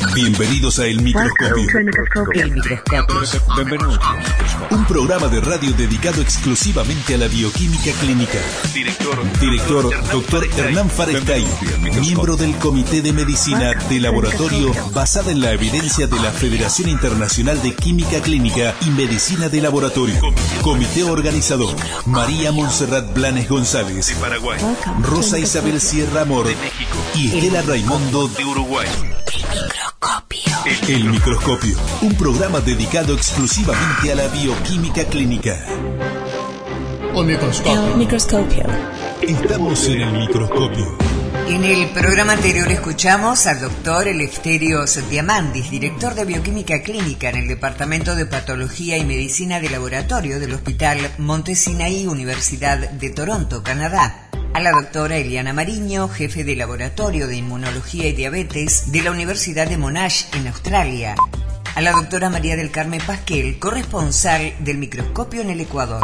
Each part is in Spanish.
Bienvenidos a El Microscopio. El microscopio. Un programa de radio dedicado exclusivamente a la bioquímica clínica. Director Dr. Hernán Farestay, miembro del Comité de Medicina de Laboratorio basada en la evidencia de la Federación Internacional de Química Clínica y Medicina de Laboratorio. Comité organizador: María Montserrat Blanes González, de Paraguay, Rosa Isabel Sierra Amor, de México, y Estela Raimundo, de Uruguay. El Microscopio, un programa dedicado exclusivamente a la bioquímica clínica. El microscopio. Estamos en el microscopio. En el programa anterior escuchamos al doctor Eleftherios Diamandis, director de Bioquímica Clínica en el Departamento de Patología y Medicina de Laboratorio del Hospital Monte Sinaí, Universidad de Toronto, Canadá. A la doctora Eliana Mariño, jefe de Laboratorio de Inmunología y Diabetes de la Universidad de Monash, en Australia. A la doctora María del Carmen Pasquel, corresponsal del microscopio en el Ecuador.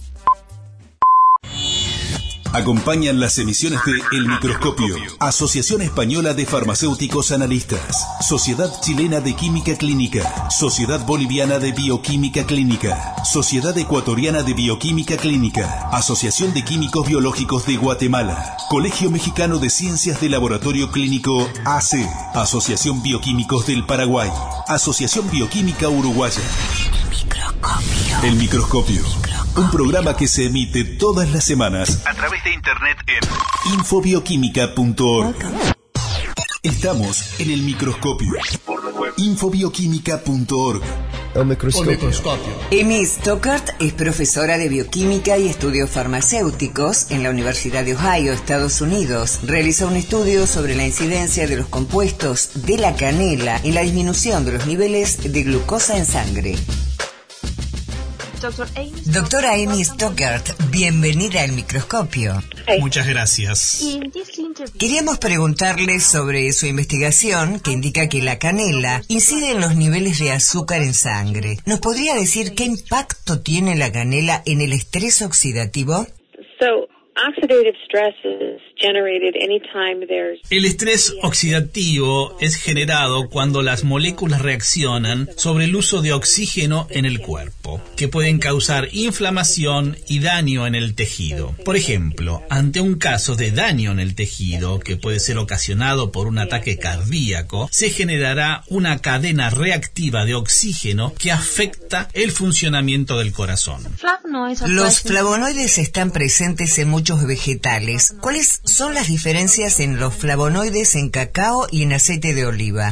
Acompañan las emisiones de El Microscopio, Asociación Española de Farmacéuticos Analistas, Sociedad Chilena de Química Clínica, Sociedad Boliviana de Bioquímica Clínica, Sociedad Ecuatoriana de Bioquímica Clínica, Asociación de Químicos Biológicos de Guatemala, Colegio Mexicano de Ciencias de Laboratorio Clínico AC, Asociación Bioquímicos del Paraguay, Asociación Bioquímica Uruguaya. El Microscopio. Un programa que se emite todas las semanas a través de internet en infobioquímica.org. Estamos en el microscopio. Infobioquímica.org. El microscopio. Amy Stockert es profesora de bioquímica y estudios farmacéuticos en la Universidad de Ohio, Estados Unidos. Realizó un estudio sobre la incidencia de los compuestos de la canela en la disminución de los niveles de glucosa en sangre. Doctora Amy Stockert, bienvenida al microscopio. Muchas gracias. Queríamos preguntarle sobre su investigación que indica que la canela incide en los niveles de azúcar en sangre. ¿Nos podría decir qué impacto tiene la canela en el estrés oxidativo? El estrés oxidativo es generado cuando las moléculas reaccionan sobre el uso de oxígeno en el cuerpo, que pueden causar inflamación y daño en el tejido. Por ejemplo, ante un caso de daño en el tejido, que puede ser ocasionado por un ataque cardíaco, se generará una cadena reactiva de oxígeno que afecta el funcionamiento del corazón. Los flavonoides están presentes en muchos vegetales. ¿Cuáles son las diferencias en los flavonoides en cacao y en aceite de oliva?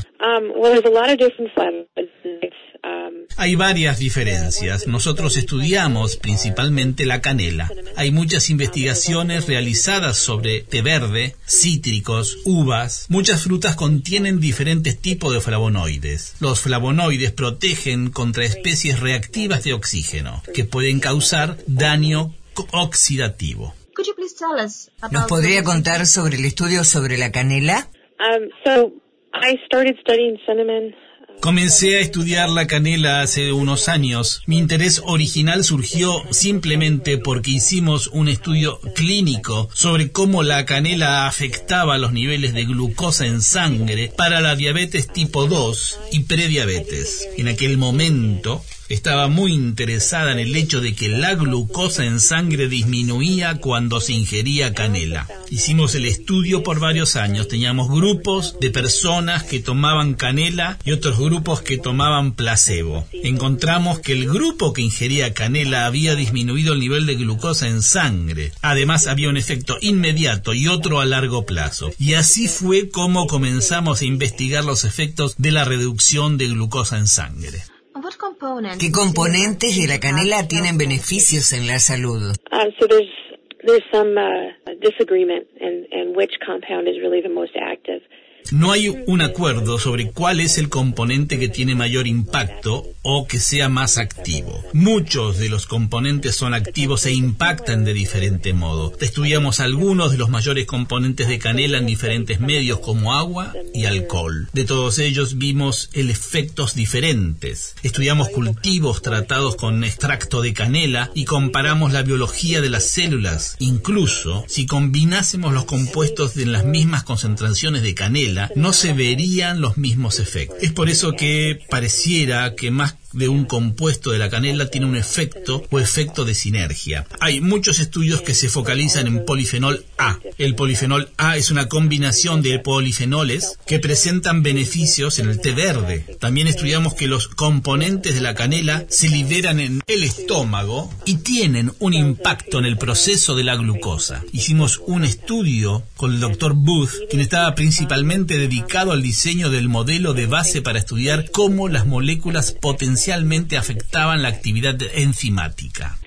Hay varias diferencias. Nosotros estudiamos principalmente la canela. Hay muchas investigaciones realizadas sobre té verde, cítricos, uvas. Muchas frutas contienen diferentes tipos de flavonoides. Los flavonoides protegen contra especies reactivas de oxígeno, que pueden causar daño oxidativo. ¿Nos podría contar sobre el estudio sobre la canela? Comencé a estudiar la canela hace unos años. Mi interés original surgió simplemente porque hicimos un estudio clínico sobre cómo la canela afectaba los niveles de glucosa en sangre para la diabetes tipo 2 y prediabetes. En aquel momento estaba muy interesada en el hecho de que la glucosa en sangre disminuía cuando se ingería canela. Hicimos el estudio por varios años. Teníamos grupos de personas que tomaban canela y otros grupos que tomaban placebo. Encontramos que el grupo que ingería canela había disminuido el nivel de glucosa en sangre. Además, había un efecto inmediato y otro a largo plazo. Y así fue como comenzamos a investigar los efectos de la reducción de glucosa en sangre. ¿Qué componentes de la canela tienen beneficios en la salud? There's some disagreement in which compound is really the most active. No hay un acuerdo sobre cuál es el componente que tiene mayor impacto o que sea más activo. Muchos de los componentes son activos e impactan de diferente modo. Estudiamos algunos de los mayores componentes de canela en diferentes medios como agua y alcohol. De todos ellos vimos efectos diferentes. Estudiamos cultivos tratados con extracto de canela y comparamos la biología de las células. Incluso si combinásemos los compuestos en las mismas concentraciones de canela, canela, no se verían los mismos efectos. Es por eso que pareciera que más de un compuesto de la canela tiene un efecto o efecto de sinergia. Hay muchos estudios que se focalizan en polifenol A. El polifenol A es una combinación de polifenoles que presentan beneficios en el té verde. También estudiamos que los componentes de la canela se liberan en el estómago y tienen un impacto en el proceso de la glucosa. Hicimos un estudio con el Dr. Booth, quien estaba principalmente dedicado al diseño del modelo de base para estudiar cómo las moléculas potencialmente afectaban la actividad enzimática.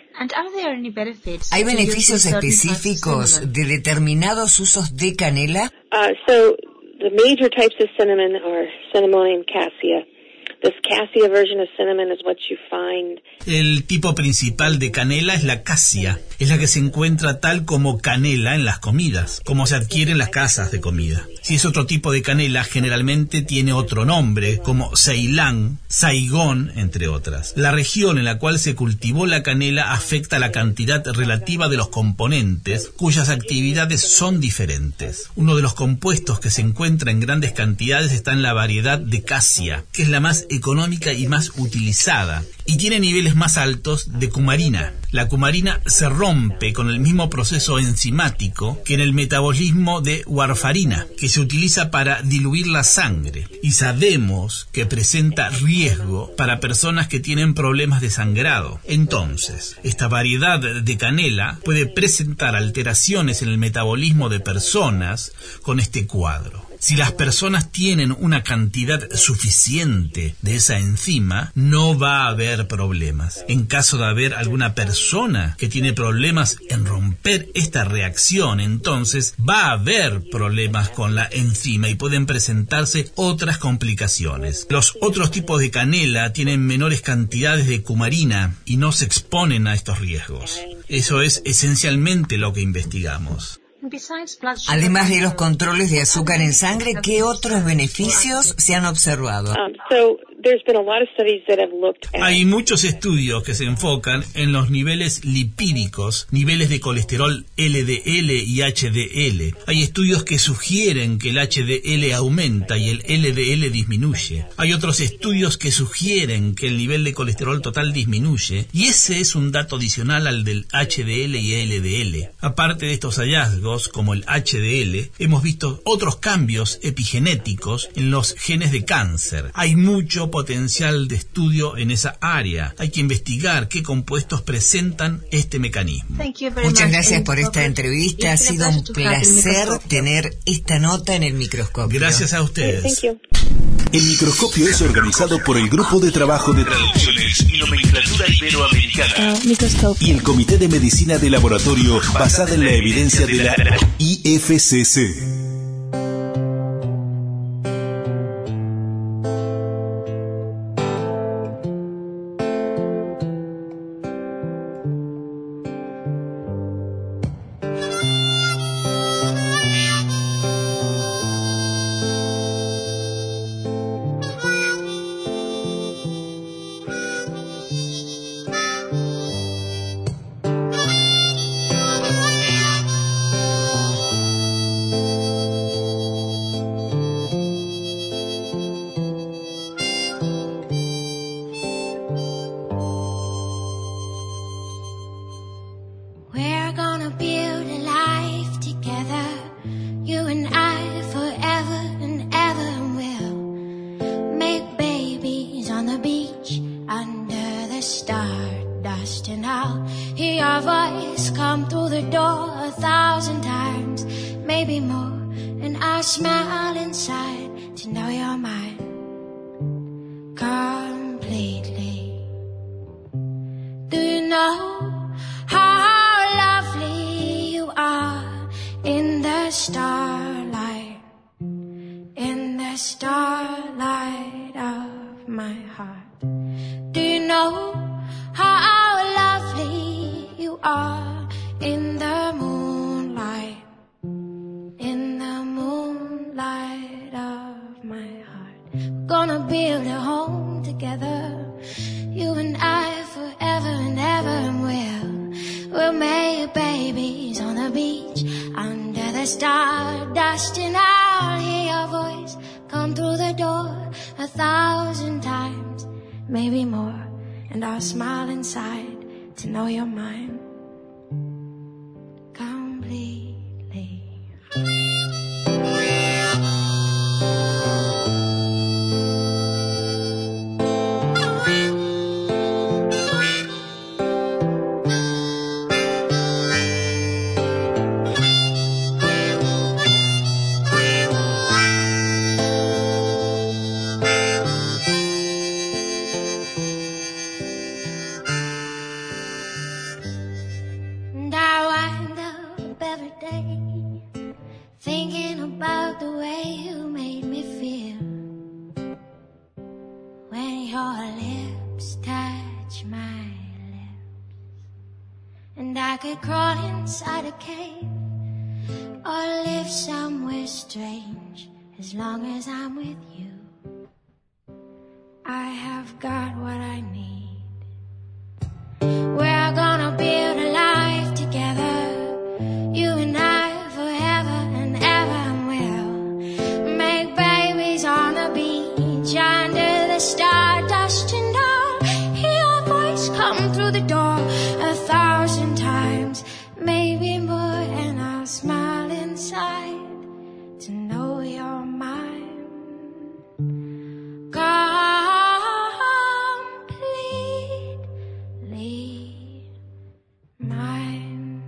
¿Hay beneficios específicos de determinados usos de canela? So the major types of cinnamon are cinnamon and cassia. This cassia version of cinnamon is what you find. El tipo principal de canela es la casia. Es la que se encuentra tal como canela en las comidas, como se adquiere en las casas de comida. Si es otro tipo de canela, generalmente tiene otro nombre, como Ceilán, Saigón, entre otras. La región en la cual se cultivó la canela afecta la cantidad relativa de los componentes, cuyas actividades son diferentes. Uno de los compuestos que se encuentra en grandes cantidades está en la variedad de casia, que es la más económica y más utilizada, y tiene niveles más altos de cumarina. La cumarina se rompe con el mismo proceso enzimático que en el metabolismo de warfarina, que se utiliza para diluir la sangre, y sabemos que presenta riesgo para personas que tienen problemas de sangrado. Entonces, esta variedad de canela puede presentar alteraciones en el metabolismo de personas con este cuadro. Si las personas tienen una cantidad suficiente de esa enzima, no va a haber problemas. En caso de haber alguna persona que tiene problemas en romper esta reacción, entonces va a haber problemas con la enzima y pueden presentarse otras complicaciones. Los otros tipos de canela tienen menores cantidades de cumarina y no se exponen a estos riesgos. Eso es esencialmente lo que investigamos. Además de los controles de azúcar en sangre, ¿qué otros beneficios se han observado? Hay muchos estudios que se enfocan en los niveles lipídicos, niveles de colesterol LDL y HDL. Hay estudios que sugieren que el HDL aumenta y el LDL disminuye. Hay otros estudios que sugieren que el nivel de colesterol total disminuye, y ese es un dato adicional al del HDL y LDL. Aparte de estos hallazgos, como el HDL, hemos visto otros cambios epigenéticos en los genes de cáncer. Hay mucho potencial de estudio en esa área. Hay que investigar qué compuestos presentan este mecanismo. Muchas gracias por esta entrevista. Ha sido un placer tener esta nota en el microscopio. Gracias a ustedes. El microscopio es organizado por el Grupo de Trabajo de Traducciones y Nomenclatura Iberoamericana y el Comité de Medicina de Laboratorio basada en la evidencia de la IFCC. Gonna build a home together, you and I forever and ever, and we'll make babies on the beach under the stardust, and I'll hear your voice gone through the door 1,000 times, maybe more, and I'll smile inside to know you're mine completely. Thinking about the way you made me feel when your lips touch my lips, and I could crawl inside a cave or live somewhere strange as long as I'm with you. I have got what I need. We're gonna build a life together, you and I, forever and ever, and we'll make babies on the beach under the stardust, and I'll hear your voice come through the door 1,000 times, maybe more, and I'll smile inside to know you're mine completely mine.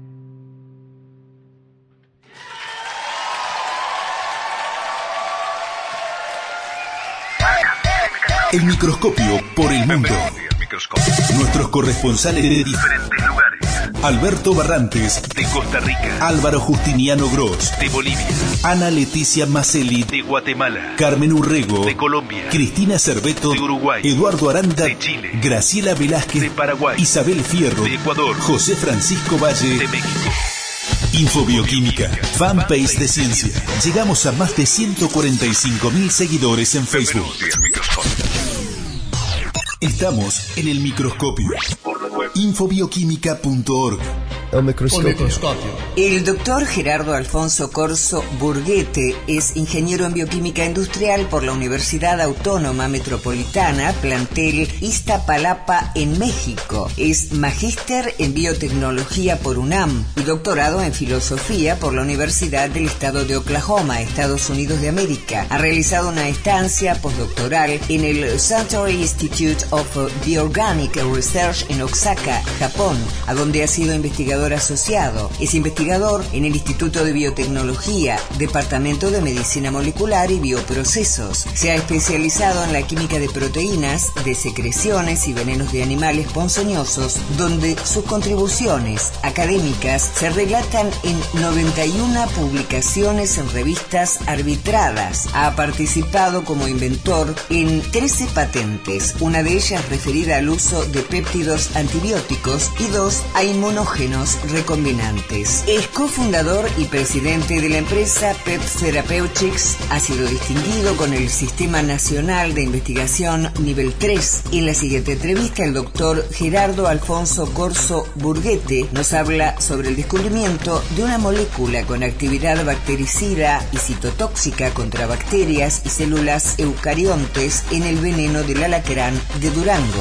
El microscopio por el mundo. Nuestros corresponsales de diferentes lugares. Alberto Barrantes, de Costa Rica. Álvaro Justiniano Gross, de Bolivia. Ana Leticia Macelli, de Guatemala. Carmen Urrego, de Colombia. Cristina Cerveto, de Uruguay. Eduardo Aranda, de Chile. Graciela Velázquez, de Paraguay. Isabel Fierro, de Ecuador. José Francisco Valle, de México. Infobioquímica, fanpage de ciencia. Llegamos a más de 145.000 seguidores en Facebook. Estamos en el microscopio. Infobioquímica.org. El microscopio. El doctor Gerardo Alfonso Corso Burguete es ingeniero en bioquímica industrial por la Universidad Autónoma Metropolitana, plantel Iztapalapa, en México. Es magíster en biotecnología por UNAM y doctorado en filosofía por la Universidad del Estado de Oklahoma, Estados Unidos de América. Ha realizado una estancia postdoctoral en el Suntory Institute of Bioorganic Research en Osaka, Japón, a donde ha sido investigador asociado. Es investigador en el Instituto de Biotecnología, Departamento de Medicina Molecular y Bioprocesos. Se ha especializado en la química de proteínas, de secreciones y venenos de animales ponzoñosos, donde sus contribuciones académicas se relatan en 91 publicaciones en revistas arbitradas. Ha participado como inventor en 13 patentes, una de ellas referida al uso de péptidos antibióticos y 2 a inmunógenos recombinantes. Es cofundador y presidente de la empresa PET Therapeutics. Ha sido distinguido con el Sistema Nacional de Investigación Nivel 3. En la siguiente entrevista, el doctor Gerardo Alfonso Corso Burguete nos habla sobre el descubrimiento de una molécula con actividad bactericida y citotóxica contra bacterias y células eucariontes en el veneno del alacrán de Durango.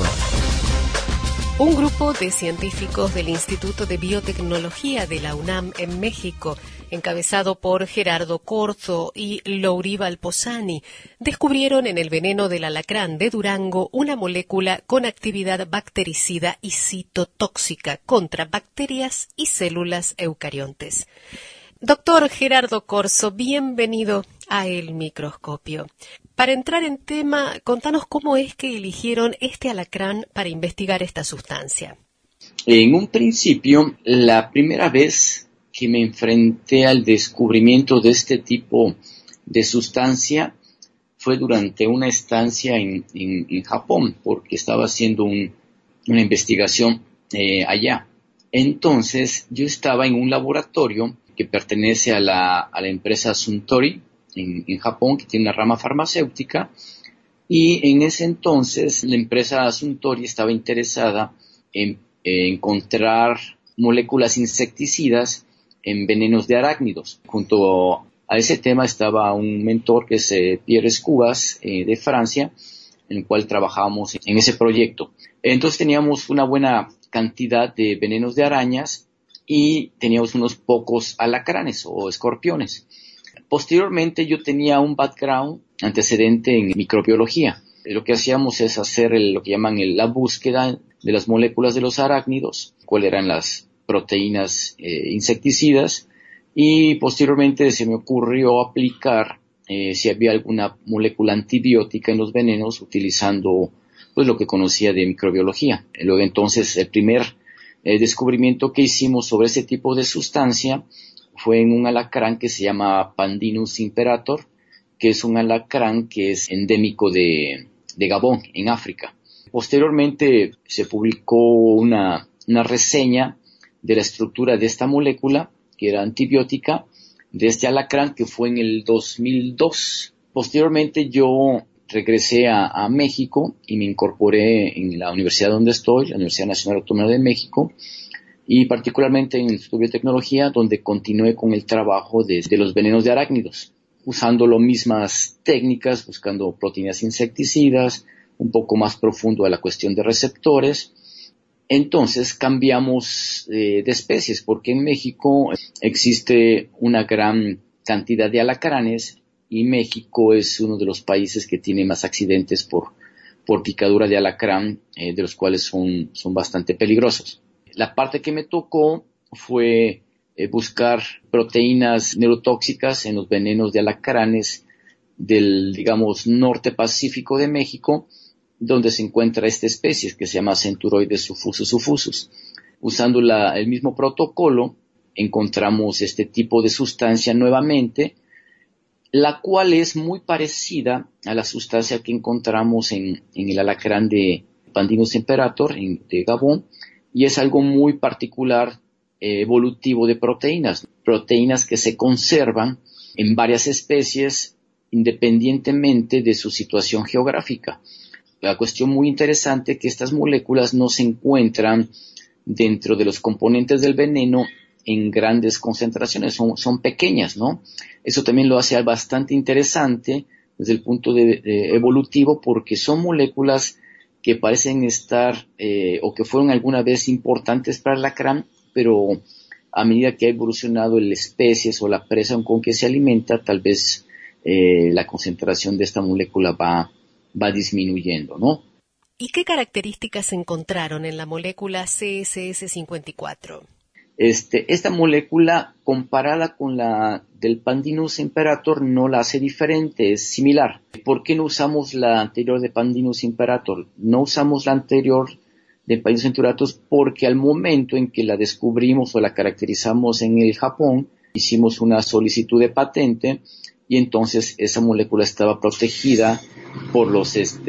Un grupo de científicos del Instituto de Biotecnología de la UNAM en México, encabezado por Gerardo Corso y Lourival Posani, descubrieron en el veneno del alacrán de Durango una molécula con actividad bactericida y citotóxica contra bacterias y células eucariontes. Doctor Gerardo Corso, bienvenido a El Microscopio. Para entrar en tema, contanos cómo es que eligieron este alacrán para investigar esta sustancia. En un principio, la primera vez que me enfrenté al descubrimiento de este tipo de sustancia fue durante una estancia en Japón, porque estaba haciendo una investigación allá. Entonces, yo estaba en un laboratorio que pertenece a la empresa Suntory en Japón, que tiene una rama farmacéutica, y en ese entonces la empresa Suntory estaba interesada en encontrar moléculas insecticidas en venenos de arácnidos. Junto a ese tema estaba un mentor que es Pierre Escubas de Francia, en el cual trabajábamos en ese proyecto. Entonces teníamos una buena cantidad de venenos de arañas y teníamos unos pocos alacranes o escorpiones. Posteriormente yo tenía un background antecedente en microbiología. Lo que hacíamos es hacer lo que llaman la búsqueda de las moléculas de los arácnidos, cuáles eran las proteínas insecticidas, y posteriormente se me ocurrió aplicar si había alguna molécula antibiótica en los venenos utilizando pues lo que conocía de microbiología. Luego entonces el primer descubrimiento que hicimos sobre ese tipo de sustancia fue en un alacrán que se llama Pandinus imperator, que es un alacrán que es endémico de Gabón, en África. Posteriormente se publicó una reseña de la estructura de esta molécula, que era antibiótica, de este alacrán, que fue en el 2002. Posteriormente yo regresé a México y me incorporé en la universidad donde estoy, la Universidad Nacional Autónoma de México, y particularmente en el Instituto de Biotecnología, donde continué con el trabajo de los venenos de arácnidos, usando las mismas técnicas, buscando proteínas insecticidas, un poco más profundo a la cuestión de receptores. Entonces cambiamos de especies, porque en México existe una gran cantidad de alacranes y México es uno de los países que tiene más accidentes por picadura de alacrán, de los cuales son bastante peligrosos. La parte que me tocó fue buscar proteínas neurotóxicas en los venenos de alacranes del, digamos, norte pacífico de México, donde se encuentra esta especie que se llama Centuroides suffusus. Usando el mismo protocolo, encontramos este tipo de sustancia nuevamente, la cual es muy parecida a la sustancia que encontramos en el alacrán de Pandinus imperator de Gabón, y es algo muy particular, evolutivo de proteínas que se conservan en varias especies independientemente de su situación geográfica. La cuestión muy interesante es que estas moléculas no se encuentran dentro de los componentes del veneno en grandes concentraciones, son pequeñas, ¿no? Eso también lo hace bastante interesante desde el punto de evolutivo, porque son moléculas que parecen estar o que fueron alguna vez importantes para el alacrán, pero a medida que ha evolucionado la especie o la presa con que se alimenta, tal vez la concentración de esta molécula va disminuyendo, ¿no? ¿Y qué características encontraron en la molécula CSS54? Esta molécula, comparada con la del Pandinus imperator, no la hace diferente, es similar. ¿Por qué no usamos la anterior de Pandinus imperator? No usamos la anterior de Pandinus imperator porque al momento en que la descubrimos o la caracterizamos en el Japón, hicimos una solicitud de patente y entonces esa molécula estaba protegida por los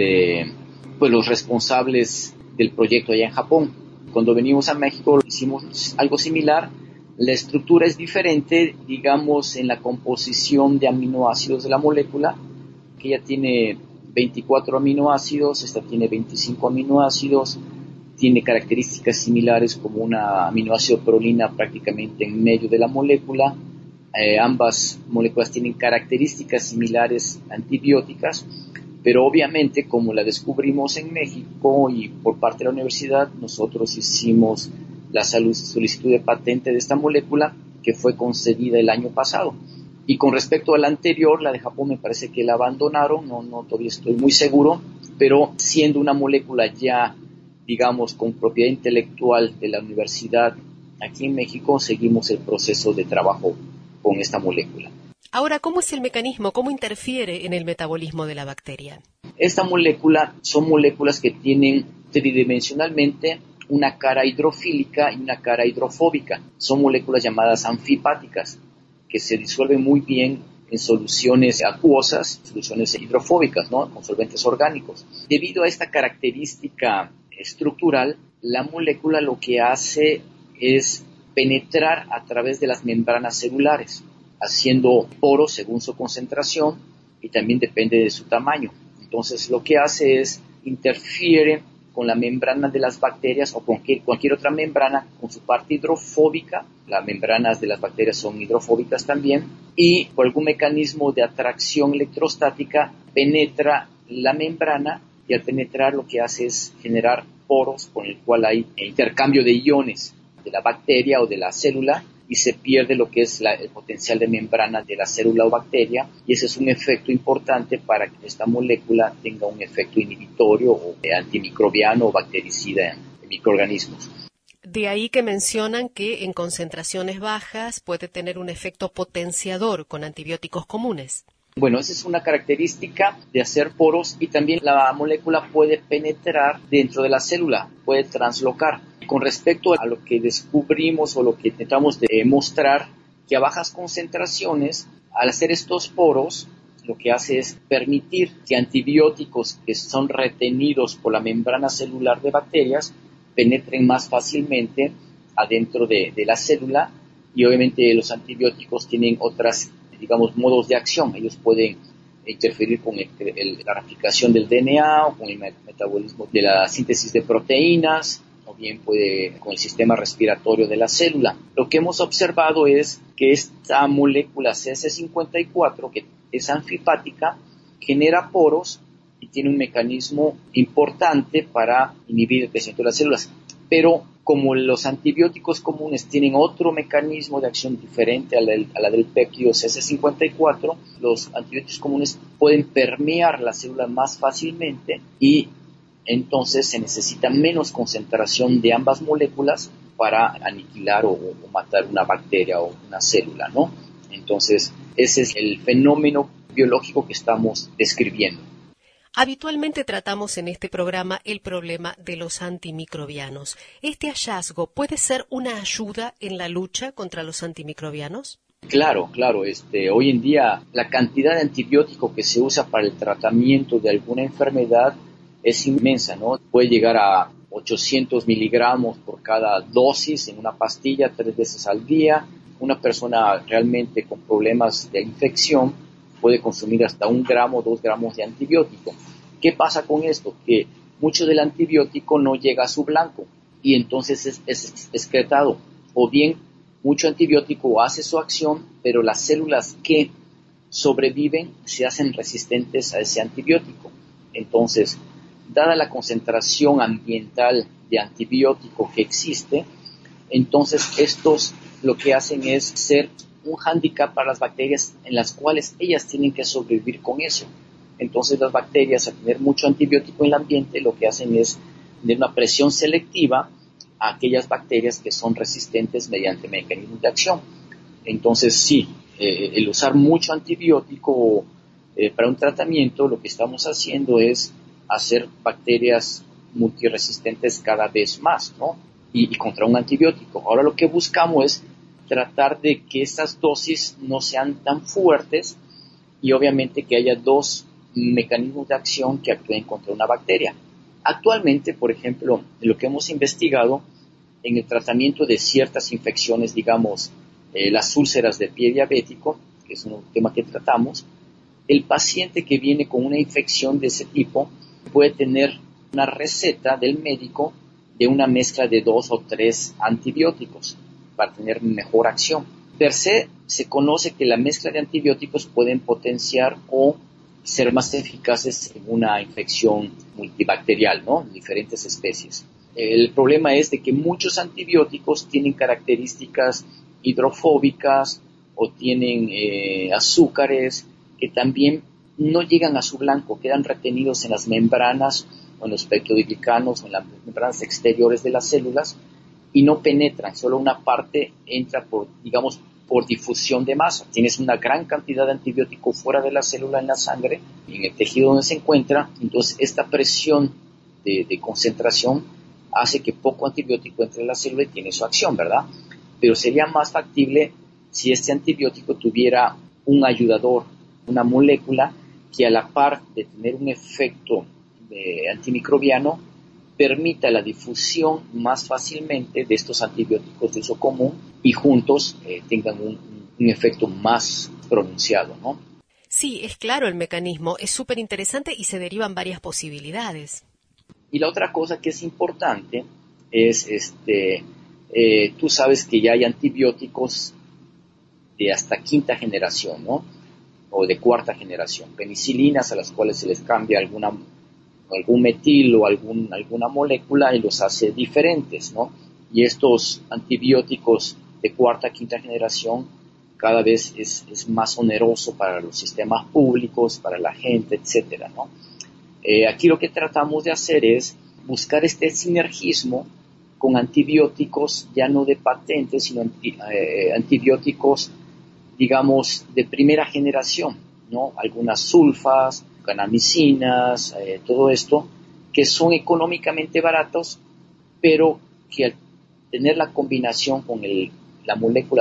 responsables del proyecto allá en Japón. Cuando venimos a México hicimos algo similar. La estructura es diferente, digamos, en la composición de aminoácidos de la molécula, que ella tiene 24 aminoácidos, esta tiene 25 aminoácidos, tiene características similares como una aminoácido prolina prácticamente en medio de la molécula. Ambas moléculas tienen características similares antibióticas, pero obviamente como la descubrimos en México y por parte de la universidad, nosotros hicimos la solicitud de patente de esta molécula, que fue concedida el año pasado. Y con respecto a la anterior, la de Japón, me parece que la abandonaron, no todavía estoy muy seguro, pero siendo una molécula ya, digamos, con propiedad intelectual de la universidad aquí en México, seguimos el proceso de trabajo con esta molécula. Ahora, ¿cómo es el mecanismo? ¿Cómo interfiere en el metabolismo de la bacteria? Esta molécula son moléculas que tienen tridimensionalmente una cara hidrofílica y una cara hidrofóbica. Son moléculas llamadas anfipáticas, que se disuelven muy bien en soluciones acuosas, soluciones hidrofóbicas, ¿no? Con solventes orgánicos. Debido a esta característica estructural, la molécula lo que hace es penetrar a través de las membranas celulares, haciendo poros según su concentración y también depende de su tamaño. Entonces lo que hace es interfiere con la membrana de las bacterias o con cualquier otra membrana con su parte hidrofóbica. Las membranas de las bacterias son hidrofóbicas también y por algún mecanismo de atracción electrostática penetra la membrana, y al penetrar lo que hace es generar poros con el cual hay intercambio de iones de la bacteria o de la célula, y se pierde lo que es el potencial de membrana de la célula o bacteria, y ese es un efecto importante para que esta molécula tenga un efecto inhibitorio o antimicrobiano o bactericida en microorganismos. De ahí que mencionan que en concentraciones bajas puede tener un efecto potenciador con antibióticos comunes. Bueno, esa es una característica de hacer poros, y también la molécula puede penetrar dentro de la célula, puede translocar. Con respecto a lo que descubrimos o lo que intentamos demostrar, que a bajas concentraciones, al hacer estos poros, lo que hace es permitir que antibióticos que son retenidos por la membrana celular de bacterias penetren más fácilmente adentro de la célula, y obviamente los antibióticos tienen otras, digamos, modos de acción. Ellos pueden interferir con la replicación del DNA o con el metabolismo de la síntesis de proteínas, o bien puede con el sistema respiratorio de la célula. Lo que hemos observado es que esta molécula CS54, que es anfipática, genera poros y tiene un mecanismo importante para inhibir el crecimiento de las células. Pero como los antibióticos comunes tienen otro mecanismo de acción diferente a la del péptido CS54, los antibióticos comunes pueden permear la célula más fácilmente, y entonces se necesita menos concentración de ambas moléculas para aniquilar o matar una bacteria o una célula, ¿no? Entonces, ese es el fenómeno biológico que estamos describiendo. Habitualmente tratamos en este programa el problema de los antimicrobianos. ¿Este hallazgo puede ser una ayuda en la lucha contra los antimicrobianos? Claro. Hoy en día la cantidad de antibiótico que se usa para el tratamiento de alguna enfermedad es inmensa, ¿no? Puede llegar a 800 miligramos por cada dosis en una pastilla 3 veces al día. Una persona realmente con problemas de infección puede consumir hasta 1 gramo, 2 gramos de antibiótico. ¿Qué pasa con esto? Que mucho del antibiótico no llega a su blanco y entonces es excretado. O bien, mucho antibiótico hace su acción, pero las células que sobreviven se hacen resistentes a ese antibiótico. Entonces, dada la concentración ambiental de antibiótico que existe, entonces estos lo que hacen es ser un hándicap para las bacterias, en las cuales ellas tienen que sobrevivir con eso. Entonces las bacterias, al tener mucho antibiótico en el ambiente, lo que hacen es tener una presión selectiva a aquellas bacterias que son resistentes mediante mecanismos de acción. Entonces sí, el usar mucho antibiótico para un tratamiento, lo que estamos haciendo es hacer bacterias multiresistentes cada vez más, ¿no? Y contra un antibiótico. Ahora lo que buscamos es tratar de que estas dosis no sean tan fuertes, y obviamente que haya 2 mecanismos de acción que actúen contra una bacteria. Actualmente, por ejemplo, lo que hemos investigado en el tratamiento de ciertas infecciones, digamos, las úlceras de pie diabético, que es un tema que tratamos, el paciente que viene con una infección de ese tipo puede tener una receta del médico de una mezcla de 2 o 3 antibióticos para tener mejor acción. Per se conoce que la mezcla de antibióticos pueden potenciar o ser más eficaces en una infección multibacterial, ¿no? En diferentes especies. El problema es de que muchos antibióticos tienen características hidrofóbicas o tienen azúcares que también no llegan a su blanco, quedan retenidos en las membranas o en los peptidoglicanos o en las membranas exteriores de las células y no penetran, solo una parte entra por difusión de masa. Tienes una gran cantidad de antibiótico fuera de la célula en la sangre, en el tejido donde se encuentra, entonces esta presión de concentración hace que poco antibiótico entre en la célula y tiene su acción, ¿verdad? Pero sería más factible si este antibiótico tuviera un ayudador, una molécula que a la par de tener un efecto antimicrobiano, permita la difusión más fácilmente de estos antibióticos de uso común y juntos tengan un efecto más pronunciado, ¿no? Sí, es claro el mecanismo, es súper interesante y se derivan varias posibilidades. Y la otra cosa que es importante es, tú sabes que ya hay antibióticos de hasta quinta generación, ¿no? O de cuarta generación. Penicilinas a las cuales se les cambia algún metil o alguna molécula y los hace diferentes, ¿no? Y estos antibióticos de cuarta, quinta generación cada vez es más oneroso para los sistemas públicos, para la gente, etcétera, ¿no? Aquí lo que tratamos de hacer es buscar este sinergismo con antibióticos ya no de patente, sino antibióticos, digamos, de primera generación, ¿no? Algunas sulfas, kanamicinas, todo esto, que son económicamente baratos, pero que al tener la combinación con la molécula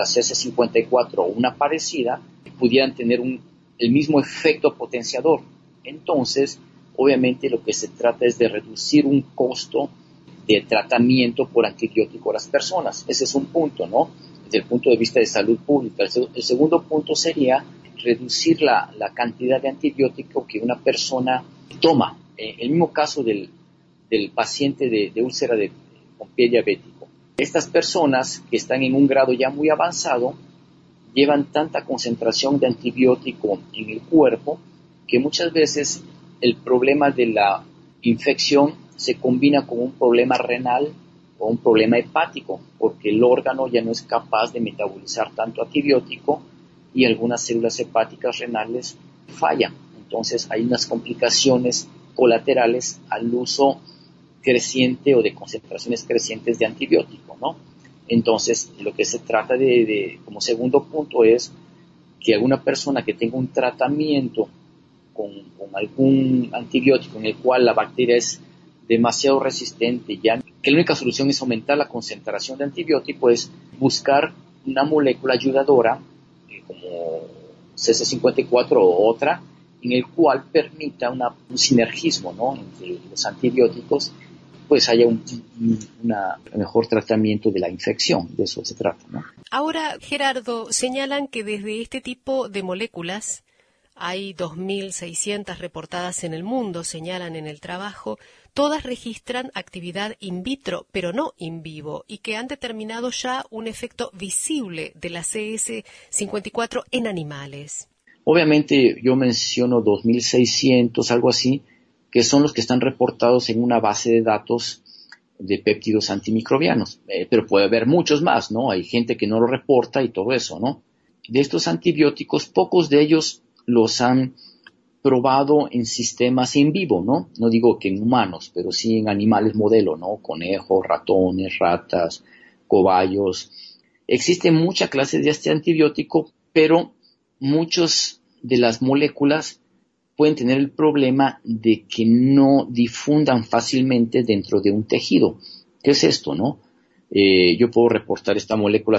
CS54 o una parecida, pudieran tener el mismo efecto potenciador. Entonces, obviamente lo que se trata es de reducir un costo de tratamiento por antibiótico a las personas. Ese es un punto, ¿no? Desde el punto de vista de salud pública. El segundo punto sería reducir la cantidad de antibiótico que una persona toma. El mismo caso del paciente de úlcera con pie diabético. Estas personas que están en un grado ya muy avanzado llevan tanta concentración de antibiótico en el cuerpo que muchas veces el problema de la infección se combina con un problema renal o un problema hepático, porque el órgano ya no es capaz de metabolizar tanto antibiótico y algunas células hepáticas renales fallan. Entonces hay unas complicaciones colaterales al uso creciente o de concentraciones crecientes de antibiótico, ¿no? Entonces lo que se trata de como segundo punto es que alguna persona que tenga un tratamiento con algún antibiótico en el cual la bacteria es demasiado resistente, ya que la única solución es aumentar la concentración de antibiótico, es buscar una molécula ayudadora como CS54 o otra, en el cual permita un sinergismo, ¿no? Entre los antibióticos, pues haya un mejor tratamiento de la infección. De eso se trata, ¿no? Ahora, Gerardo, señalan que desde este tipo de moléculas hay 2.600 reportadas en el mundo, señalan en el trabajo. Todas registran actividad in vitro, pero no in vivo, y que han determinado ya un efecto visible de la CS54 en animales. Obviamente yo menciono 2.600, algo así, que son los que están reportados en una base de datos de péptidos antimicrobianos. Pero puede haber muchos más, ¿no? Hay gente que no lo reporta y todo eso, ¿no? De estos antibióticos, pocos de ellos los han probado en sistemas en vivo, ¿no? No digo que en humanos, pero sí en animales modelo, ¿no? Conejos, ratones, ratas, cobayos. Existen muchas clases de este antibiótico, pero muchas de las moléculas pueden tener el problema de que no difundan fácilmente dentro de un tejido. ¿Qué es esto, no? Yo puedo reportar esta molécula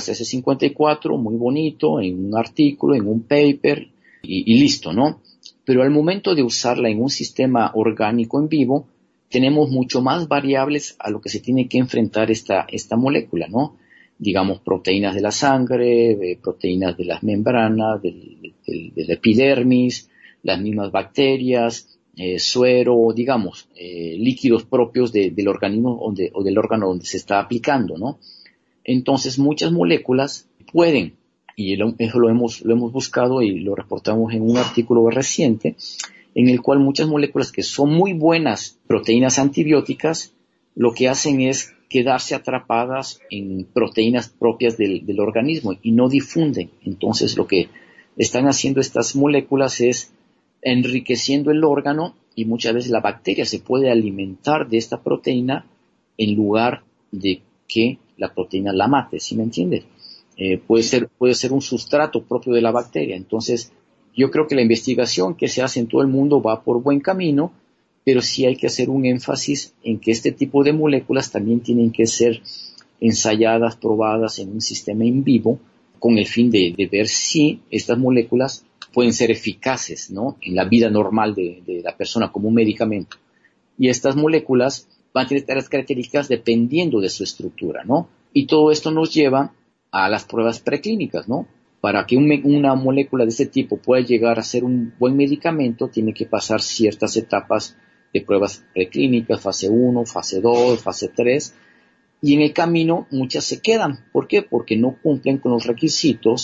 CS54, muy bonito, en un artículo, en un paper, y listo, ¿no? Pero al momento de usarla en un sistema orgánico en vivo, tenemos mucho más variables a lo que se tiene que enfrentar esta molécula, ¿no? Digamos, proteínas de la sangre, proteínas de las membranas, de la epidermis, las mismas bacterias, suero, digamos, líquidos propios del organismo o del órgano donde se está aplicando, ¿no? Entonces, muchas moléculas pueden, y eso lo hemos buscado y lo reportamos en un artículo reciente, en el cual muchas moléculas que son muy buenas proteínas antibióticas, lo que hacen es quedarse atrapadas en proteínas propias del organismo y no difunden. Entonces, lo que están haciendo estas moléculas es enriqueciendo el órgano y muchas veces la bacteria se puede alimentar de esta proteína en lugar de que la proteína la mate, ¿sí me entiendes? Puede ser un sustrato propio de la bacteria. Entonces, yo creo que la investigación que se hace en todo el mundo va por buen camino, pero sí hay que hacer un énfasis en que este tipo de moléculas también tienen que ser ensayadas, probadas en un sistema in vivo, con el fin de ver si estas moléculas pueden ser eficaces, ¿no? En la vida normal de la persona como un medicamento. Y estas moléculas van a tener las características dependiendo de su estructura, ¿no? Y todo esto nos lleva a las pruebas preclínicas, ¿no? Para que una molécula de este tipo pueda llegar a ser un buen medicamento, tiene que pasar ciertas etapas de pruebas preclínicas, fase 1, fase 2, fase 3, y en el camino muchas se quedan. ¿Por qué? Porque no cumplen con los requisitos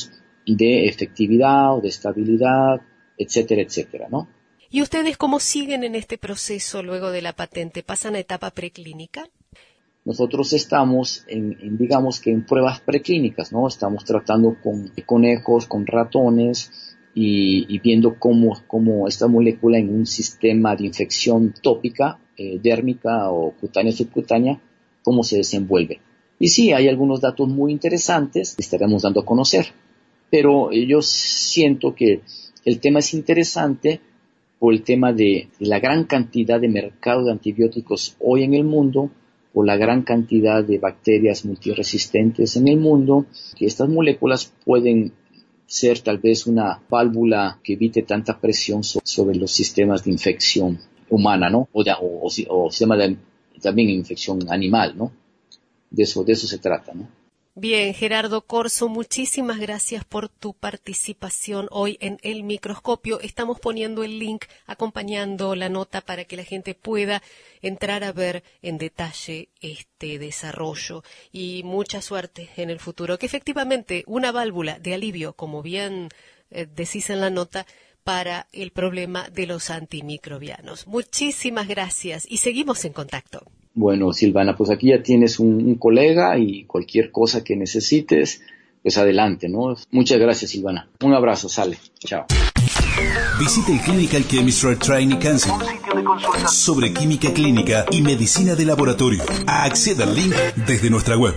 de efectividad o de estabilidad, etcétera, etcétera, ¿no? ¿Y ustedes cómo siguen en este proceso luego de la patente? ¿Pasan a etapa preclínica? Nosotros estamos digamos que en pruebas preclínicas, ¿no? Estamos tratando con conejos, con ratones y viendo cómo esta molécula en un sistema de infección tópica, dérmica o cutánea subcutánea, cómo se desenvuelve. Y sí, hay algunos datos muy interesantes que estaremos dando a conocer, pero yo siento que el tema es interesante por el tema de la gran cantidad de mercado de antibióticos hoy en el mundo, por la gran cantidad de bacterias multiresistentes en el mundo, que estas moléculas pueden ser tal vez una válvula que evite tanta presión sobre los sistemas de infección humana, ¿no? O sistema también de infección animal, ¿no? De eso se trata, ¿no? Bien, Gerardo Corzo, muchísimas gracias por tu participación hoy en El Microscopio. Estamos poniendo el link acompañando la nota para que la gente pueda entrar a ver en detalle este desarrollo. Y mucha suerte en el futuro, que efectivamente una válvula de alivio, como bien decís en la nota, para el problema de los antimicrobianos. Muchísimas gracias y seguimos en contacto. Bueno, Silvana, pues aquí ya tienes un colega y cualquier cosa que necesites, pues adelante, ¿no? Muchas gracias, Silvana. Un abrazo, sale. Chao. Visita el Clinical Chemistry Training Council sobre química clínica y medicina de laboratorio. Acceda al link desde nuestra web.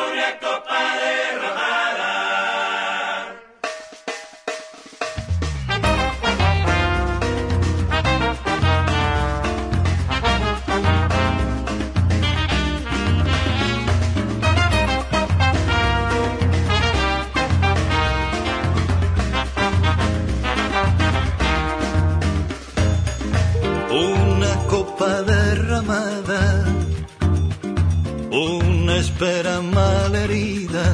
Espera malherida,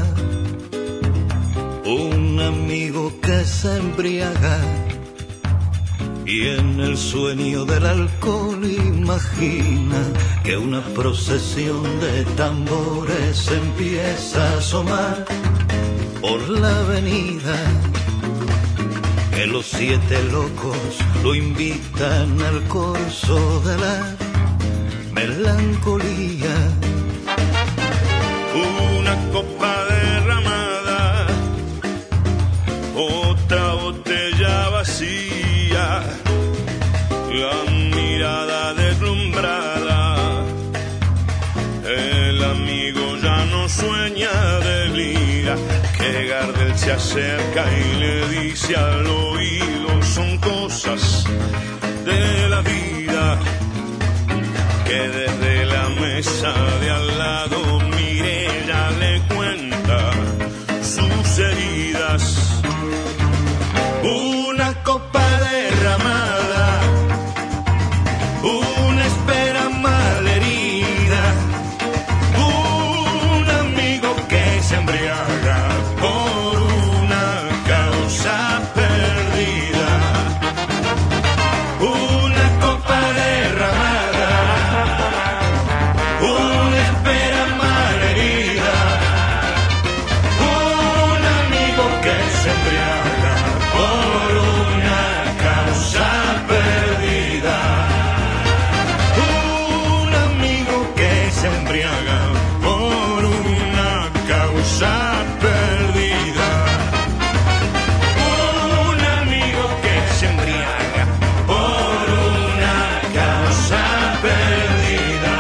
un amigo que se embriaga y en el sueño del alcohol imagina que una procesión de tambores empieza a asomar por la avenida, que los 7 locos lo invitan al corso de la melancolía. Una copa derramada, otra botella vacía, la mirada deslumbrada, el amigo ya no sueña, delira, que Gardel se acerca y le dice al oído, son cosas de la vida, que desde la mesa de al lado ella le cuenta sus heridas. Una copa derramada, una espera malherida, un amigo que se embriaga por una causa perdida. Una copa derramada, una espera malherida, un amigo que se embriaga por una causa perdida. Un amigo que se embriaga por una causa perdida. Un amigo que se embriaga por una causa perdida.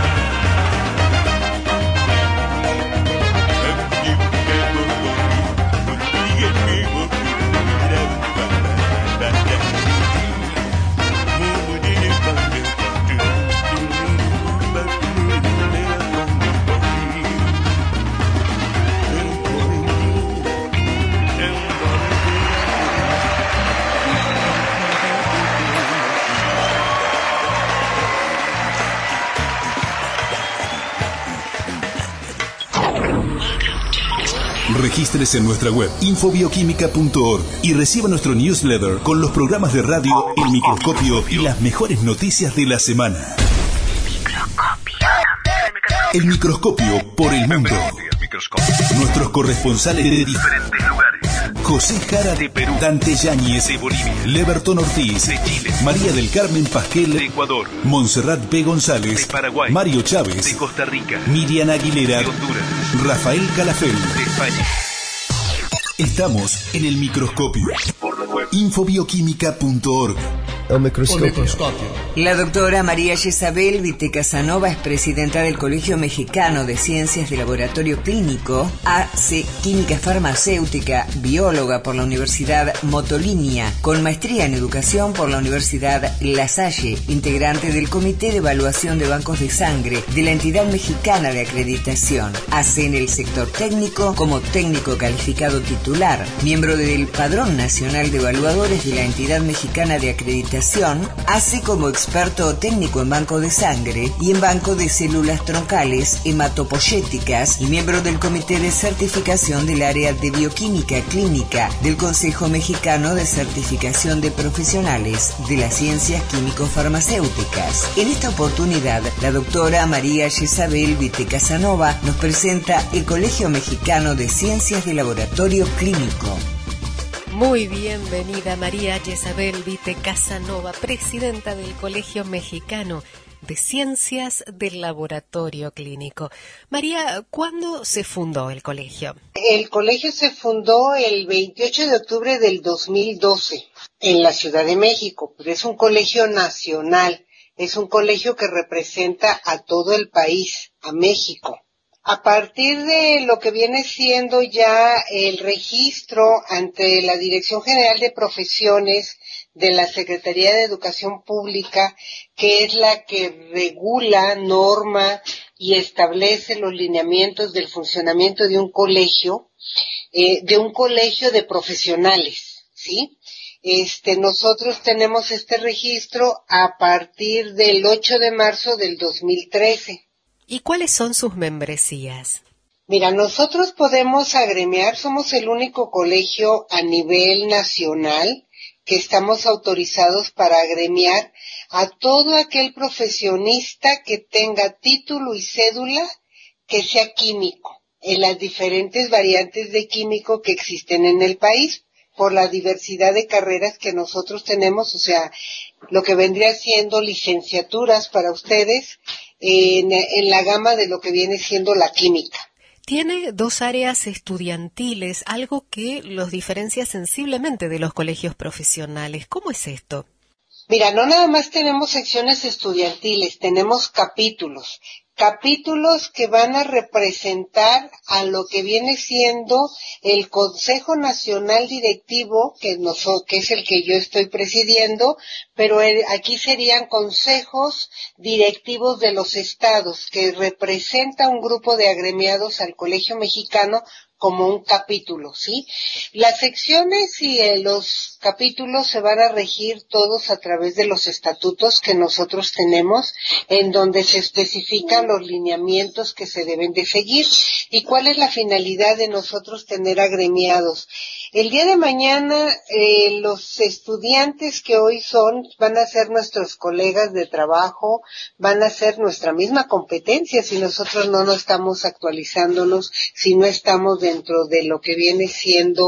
Regístrese en nuestra web infobioquímica.org y reciba nuestro newsletter con los programas de radio, El Microscopio y las mejores noticias de la semana. El Microscopio por el mundo. Nuestros corresponsales de diferentes lugares José Jara de Perú, Dante Yáñez de Bolivia, Leverton Ortiz de Chile, María del Carmen Pasquel de Ecuador, Montserrat P. González de Paraguay, Mario Chávez de Costa Rica, Miriam Aguilera de Honduras, Rafael Calafel de España. Estamos en el microscopio. Infobioquímica.org. El microscopio. La doctora María Jezabel Vite Casanova es presidenta del Colegio Mexicano de Ciencias de Laboratorio Clínico, hace química farmacéutica, bióloga por la Universidad Motolinía, con maestría en educación por la Universidad La Salle, integrante del Comité de Evaluación de Bancos de Sangre de la entidad mexicana de acreditación. Hace en el sector técnico como técnico calificado titular, miembro del Padrón Nacional de Evaluadores de la entidad mexicana de acreditación, hace como experto técnico en banco de sangre y en banco de células troncales hematopoyéticas y miembro del Comité de Certificación del Área de Bioquímica Clínica del Consejo Mexicano de Certificación de Profesionales de las Ciencias Químico-Farmacéuticas. En esta oportunidad, la doctora María Jezabel Vite Casanova nos presenta el Colegio Mexicano de Ciencias de Laboratorio Clínico. Muy bienvenida María Jezabel Vite Casanova, presidenta del Colegio Mexicano de Ciencias del Laboratorio Clínico. María, ¿cuándo se fundó el colegio? El colegio se fundó el 28 de octubre del 2012 en la Ciudad de México, pero es un colegio nacional, es un colegio que representa a todo el país, a México. A partir de lo que viene siendo ya el registro ante la Dirección General de Profesiones de la Secretaría de Educación Pública, que es la que regula, norma y establece los lineamientos del funcionamiento de un colegio de profesionales, ¿sí? Nosotros tenemos este registro a partir del 8 de marzo del 2013. ¿Y cuáles son sus membresías? Mira, nosotros podemos agremiar, somos el único colegio a nivel nacional que estamos autorizados para agremiar a todo aquel profesionista que tenga título y cédula que sea químico, en las diferentes variantes de químico que existen en el país, por la diversidad de carreras que nosotros tenemos, o sea, lo que vendría siendo licenciaturas para ustedes, en la gama de lo que viene siendo la química. Tiene 2 áreas estudiantiles, algo que los diferencia sensiblemente de los colegios profesionales. ¿Cómo es esto? Mira, no nada más tenemos secciones estudiantiles, tenemos capítulos que van a representar a lo que viene siendo el Consejo Nacional Directivo, que es el que yo estoy presidiendo, pero aquí serían consejos directivos de los estados, que representa un grupo de agremiados al Colegio Mexicano como un capítulo, ¿sí? Las secciones y los capítulos se van a regir todos a través de los estatutos que nosotros tenemos, en donde se especifican los lineamientos que se deben de seguir y cuál es la finalidad de nosotros tener agremiados. El día de mañana, los estudiantes que hoy van a ser nuestros colegas de trabajo, van a ser nuestra misma competencia si nosotros no estamos actualizándonos, si no estamos dentro de lo que viene siendo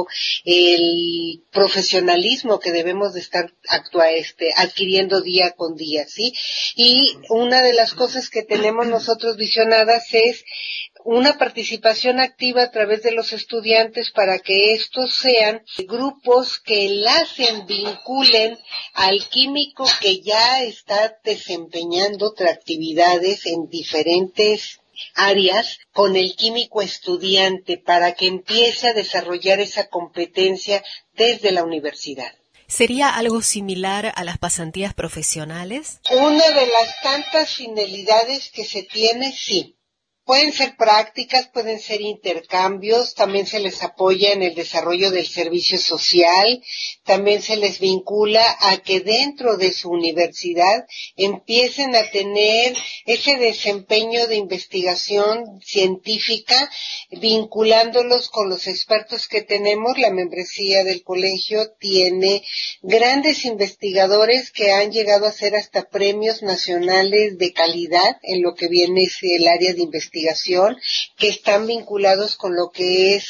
el profesionalismo que debemos de estar adquiriendo día con día, ¿sí? Y una de las cosas que tenemos nosotros visionadas es una participación activa a través de los estudiantes para que estos sean grupos que enlacen, vinculen al químico que ya está desempeñando actividades en diferentes áreas con el químico estudiante para que empiece a desarrollar esa competencia desde la universidad. ¿Sería algo similar a las pasantías profesionales? Una de las tantas finalidades que se tiene, sí. Pueden ser prácticas, pueden ser intercambios, también se les apoya en el desarrollo del servicio social, también se les vincula a que dentro de su universidad empiecen a tener ese desempeño de investigación científica, vinculándolos con los expertos que tenemos. La membresía del colegio tiene grandes investigadores que han llegado a ser hasta premios nacionales de calidad en lo que viene es el área de investigación investigación que están vinculados con lo que es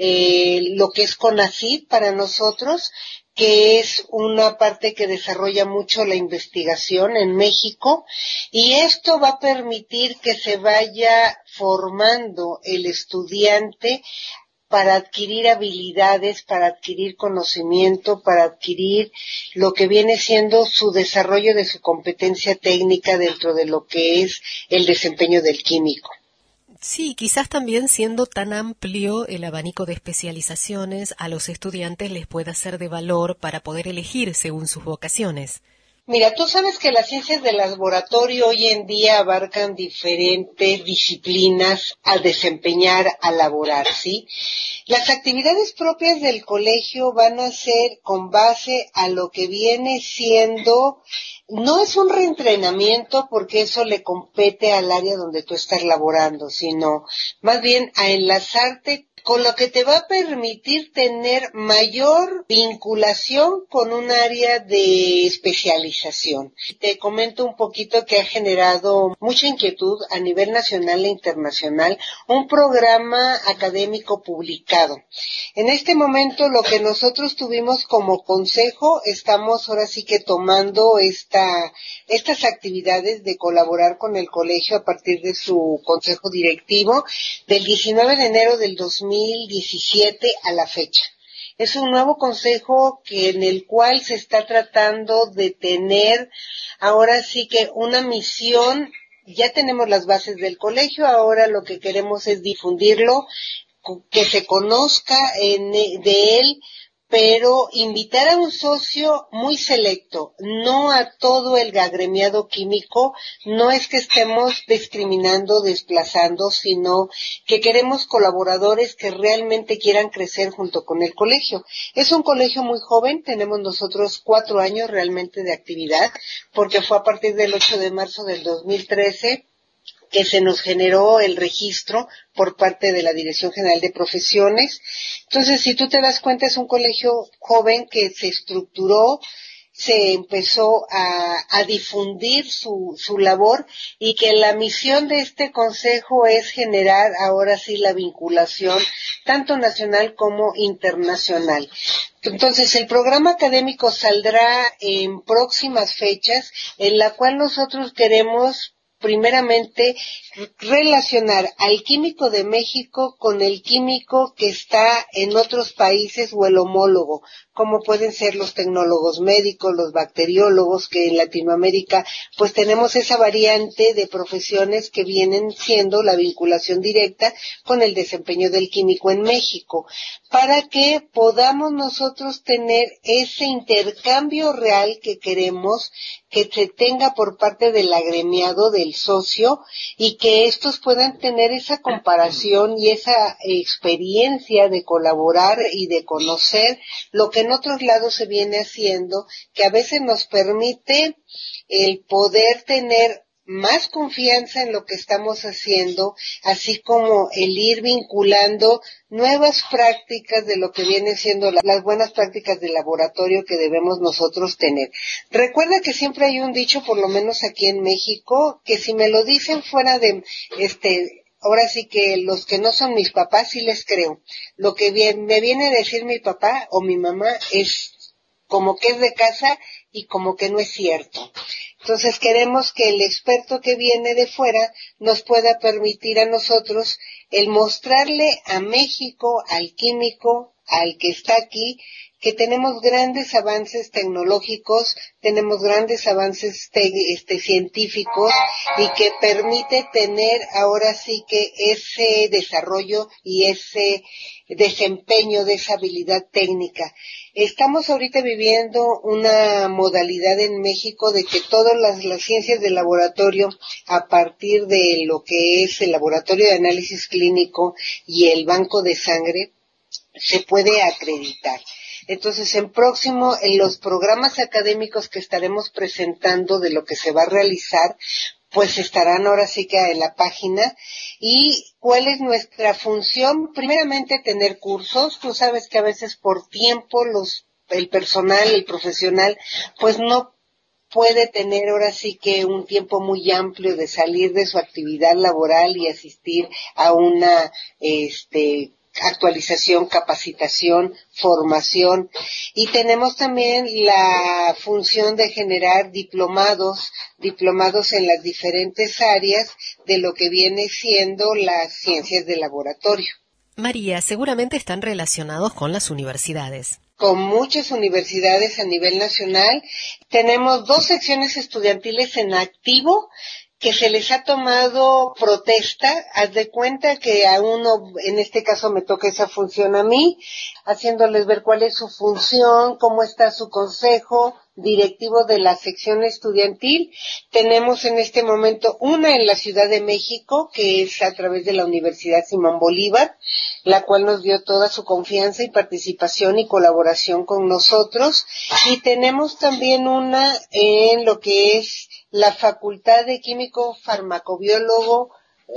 CONACYT para nosotros, que es una parte que desarrolla mucho la investigación en México, y esto va a permitir que se vaya formando el estudiante para adquirir habilidades, para adquirir conocimiento, para adquirir lo que viene siendo su desarrollo de su competencia técnica dentro de lo que es el desempeño del químico. Sí, quizás también siendo tan amplio el abanico de especializaciones, a los estudiantes les pueda ser de valor para poder elegir según sus vocaciones. Mira, tú sabes que las ciencias del laboratorio hoy en día abarcan diferentes disciplinas a desempeñar, a laborar, ¿sí? Las actividades propias del colegio van a ser con base a lo que viene siendo, no es un reentrenamiento porque eso le compete al área donde tú estás laborando, sino más bien a enlazarte con lo que te va a permitir tener mayor vinculación con un área de especialización. Te comento un poquito que ha generado mucha inquietud a nivel nacional e internacional un programa académico publicado. En este momento lo que nosotros tuvimos como consejo, estamos ahora sí que tomando estas actividades de colaborar con el colegio a partir de su consejo directivo del 19 de enero del 2017 a la fecha. Es un nuevo consejo en el cual se está tratando de tener ahora sí que una misión. Ya tenemos las bases del colegio, ahora lo que queremos es difundirlo, que se conozca de él, pero invitar a un socio muy selecto, no a todo el agremiado químico. No es que estemos discriminando, desplazando, sino que queremos colaboradores que realmente quieran crecer junto con el colegio. Es un colegio muy joven, tenemos nosotros 4 años realmente de actividad, porque fue a partir del 8 de marzo del 2013 que se nos generó el registro por parte de la Dirección General de Profesiones. Entonces, si tú te das cuenta, es un colegio joven que se estructuró, se empezó a difundir su labor, y que la misión de este consejo es generar ahora sí la vinculación tanto nacional como internacional. Entonces, el programa académico saldrá en próximas fechas, en la cual nosotros queremos primeramente relacionar al químico de México con el químico que está en otros países o el homólogo, como pueden ser los tecnólogos médicos, los bacteriólogos, que en Latinoamérica pues tenemos esa variante de profesiones que vienen siendo la vinculación directa con el desempeño del químico en México, para que podamos nosotros tener ese intercambio real que queremos que se tenga por parte del agremiado, del socio, y que estos puedan tener esa comparación y esa experiencia de colaborar y de conocer lo que en otros lados se viene haciendo, que a veces nos permite el poder tener más confianza en lo que estamos haciendo, así como el ir vinculando nuevas prácticas de lo que viene siendo las buenas prácticas de laboratorio que debemos nosotros tener. Recuerda que siempre hay un dicho, por lo menos aquí en México, que si me lo dicen fuera de ahora sí que los que no son mis papás sí les creo. Lo que me viene a decir mi papá o mi mamá es como que es de casa y como que no es cierto. Entonces queremos que el experto que viene de fuera nos pueda permitir a nosotros el mostrarle a México, al químico, al que está aquí, que tenemos grandes avances tecnológicos, tenemos grandes avances científicos, y que permite tener ahora sí que ese desarrollo y ese desempeño de esa habilidad técnica. Estamos ahorita viviendo una modalidad en México de que todas las ciencias del laboratorio, a partir de lo que es el laboratorio de análisis clínico y el banco de sangre, se puede acreditar. Entonces, en los programas académicos que estaremos presentando de lo que se va a realizar, pues estarán ahora sí que en la página. ¿Y cuál es nuestra función? Primeramente, tener cursos. Tú sabes que a veces por tiempo el personal, el profesional, pues no puede tener ahora sí que un tiempo muy amplio de salir de su actividad laboral y asistir a una actualización, capacitación, formación, y tenemos también la función de generar diplomados en las diferentes áreas de lo que viene siendo las ciencias de laboratorio. María, seguramente están relacionados con las universidades. Con muchas universidades a nivel nacional. Tenemos 2 secciones estudiantiles en activo que se les ha tomado protesta. Haz de cuenta que a uno, en este caso me toca esa función a mí, haciéndoles ver cuál es su función, cómo está su consejo directivo de la sección estudiantil. Tenemos en este momento una en la Ciudad de México, que es a través de la Universidad Simón Bolívar, la cual nos dio toda su confianza y participación y colaboración con nosotros. Y tenemos también una en lo que es la Facultad de Químico Farmacobiólogo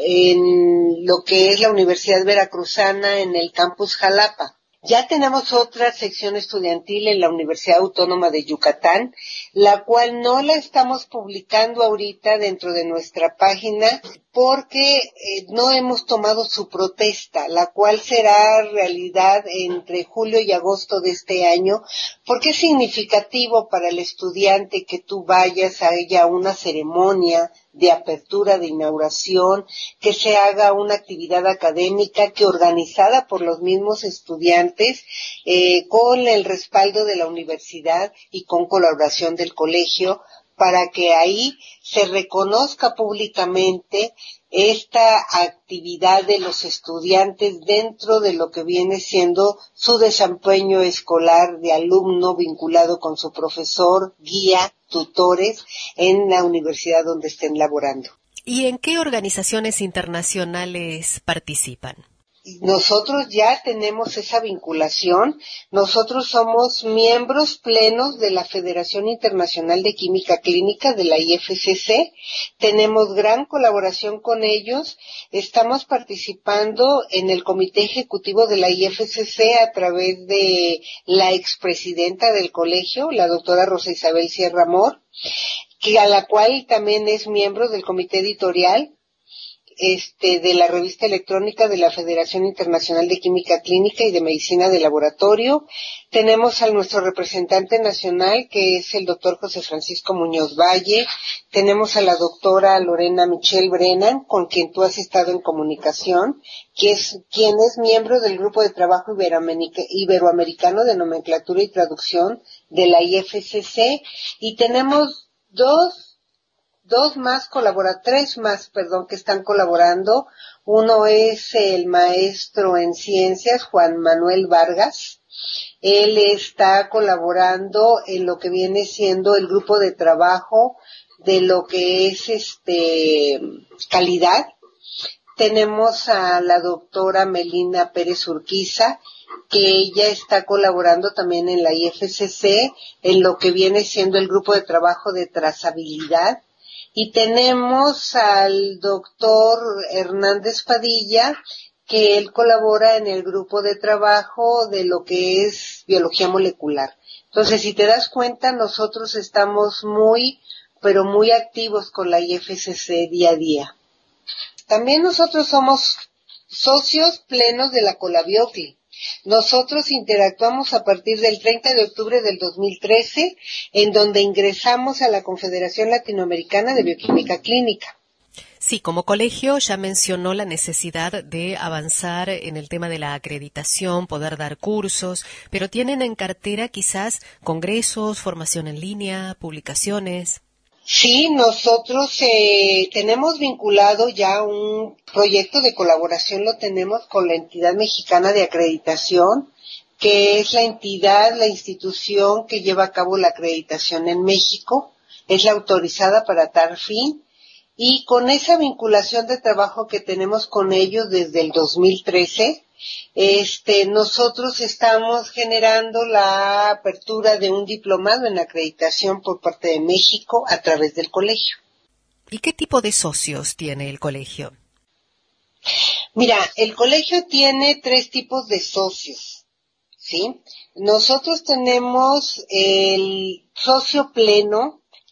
en lo que es la Universidad Veracruzana en el campus Jalapa. Ya tenemos otra sección estudiantil en la Universidad Autónoma de Yucatán, la cual no la estamos publicando ahorita dentro de nuestra página porque no hemos tomado su protesta, la cual será realidad entre julio y agosto de este año, porque es significativo para el estudiante que tú vayas a ella a una ceremonia de apertura, de inauguración, que se haga una actividad académica que organizada por los mismos estudiantes, con el respaldo de la universidad y con colaboración del colegio, para que ahí se reconozca públicamente esta actividad de los estudiantes dentro de lo que viene siendo su desempeño escolar de alumno vinculado con su profesor, guía, tutores en la universidad donde estén laborando. ¿Y en qué organizaciones internacionales participan? Nosotros ya tenemos esa vinculación. Nosotros somos miembros plenos de la Federación Internacional de Química Clínica, de la IFCC. Tenemos gran colaboración con ellos. Estamos participando en el Comité Ejecutivo de la IFCC a través de la expresidenta del colegio, la doctora Rosa Isabel Sierra Mor, a la cual también es miembro del comité editorial de la revista electrónica de la Federación Internacional de Química Clínica y de Medicina de Laboratorio. Tenemos a nuestro representante nacional, que es el doctor José Francisco Muñoz Valle. Tenemos a la doctora Lorena Michelle Brennan, con quien tú has estado en comunicación, quien es miembro del Grupo de Trabajo Iberoamericano de Nomenclatura y Traducción de la IFCC. Y tenemos tres más, que están colaborando. Uno es el maestro en ciencias, Juan Manuel Vargas. Él está colaborando en lo que viene siendo el grupo de trabajo de lo que es calidad. Tenemos a la doctora Melina Pérez Urquiza, que ella está colaborando también en la IFCC en lo que viene siendo el grupo de trabajo de trazabilidad. Y tenemos al doctor Hernández Padilla, que él colabora en el grupo de trabajo de lo que es biología molecular. Entonces, si te das cuenta, nosotros estamos pero muy activos con la IFCC día a día. También nosotros somos socios plenos de la Colabiocli. Nosotros interactuamos a partir del 30 de octubre del 2013, en donde ingresamos a la Confederación Latinoamericana de Bioquímica Clínica. Sí, como colegio ya mencionó la necesidad de avanzar en el tema de la acreditación, poder dar cursos, pero tienen en cartera quizás congresos, formación en línea, publicaciones. Sí, nosotros tenemos vinculado ya un proyecto de colaboración, lo tenemos con la entidad mexicana de acreditación, que es la institución que lleva a cabo la acreditación en México, es la autorizada para tal fin, y con esa vinculación de trabajo que tenemos con ellos desde el 2013, nosotros estamos generando la apertura de un diplomado en acreditación por parte de México a través del colegio. ¿Y qué tipo de socios tiene el colegio? Mira, el colegio tiene 3 tipos de socios, ¿sí? Nosotros tenemos el socio pleno,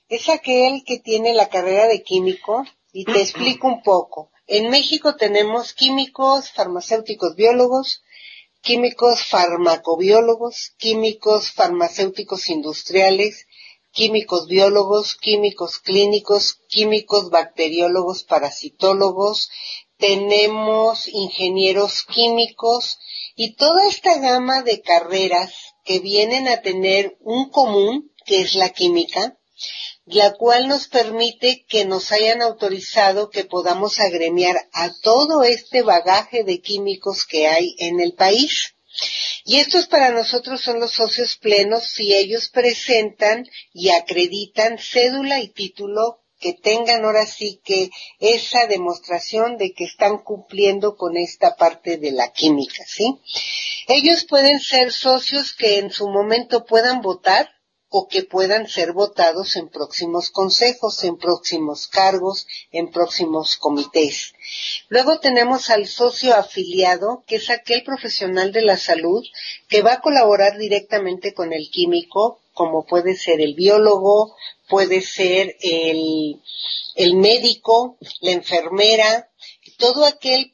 es aquel que tiene la carrera de químico, y te explico un poco. En México tenemos químicos, farmacéuticos, biólogos, químicos farmacobiólogos, químicos farmacéuticos industriales, químicos biólogos, químicos clínicos, químicos bacteriólogos, parasitólogos, tenemos ingenieros químicos y toda esta gama de carreras que vienen a tener un común, que es la química, la cual nos permite que nos hayan autorizado que podamos agremiar a todo este bagaje de químicos que hay en el país. Y estos para nosotros son los socios plenos si ellos presentan y acreditan cédula y título que tengan ahora sí que esa demostración de que están cumpliendo con esta parte de la química, ¿sí? Ellos pueden ser socios que en su momento puedan votar o que puedan ser votados en próximos consejos, en próximos cargos, en próximos comités. Luego tenemos al socio afiliado, que es aquel profesional de la salud que va a colaborar directamente con el químico, como puede ser el biólogo, puede ser el médico, la enfermera, todo aquel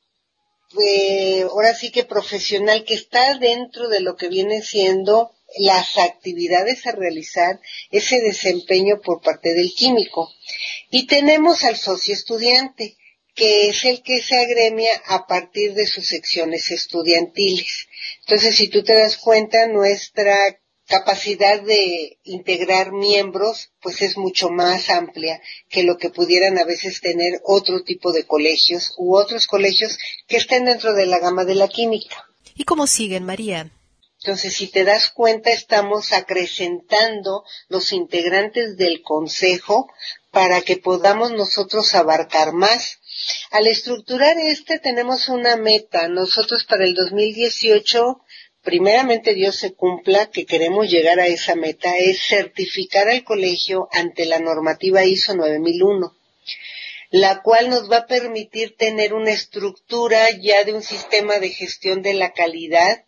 ahora sí que profesional que está dentro de lo que viene siendo las actividades a realizar, ese desempeño por parte del químico. Y tenemos al socio estudiante, que es el que se agremia a partir de sus secciones estudiantiles. Entonces, si tú te das cuenta, nuestra capacidad de integrar miembros, pues es mucho más amplia que lo que pudieran a veces tener otro tipo de colegios u otros colegios que estén dentro de la gama de la química. ¿Y cómo siguen, María? Entonces, si te das cuenta, estamos acrecentando los integrantes del consejo para que podamos nosotros abarcar más. Al estructurar tenemos una meta. Nosotros para el 2018, primeramente Dios se cumpla, que queremos llegar a esa meta, es certificar al colegio ante la normativa ISO 9001, la cual nos va a permitir tener una estructura ya de un sistema de gestión de la calidad,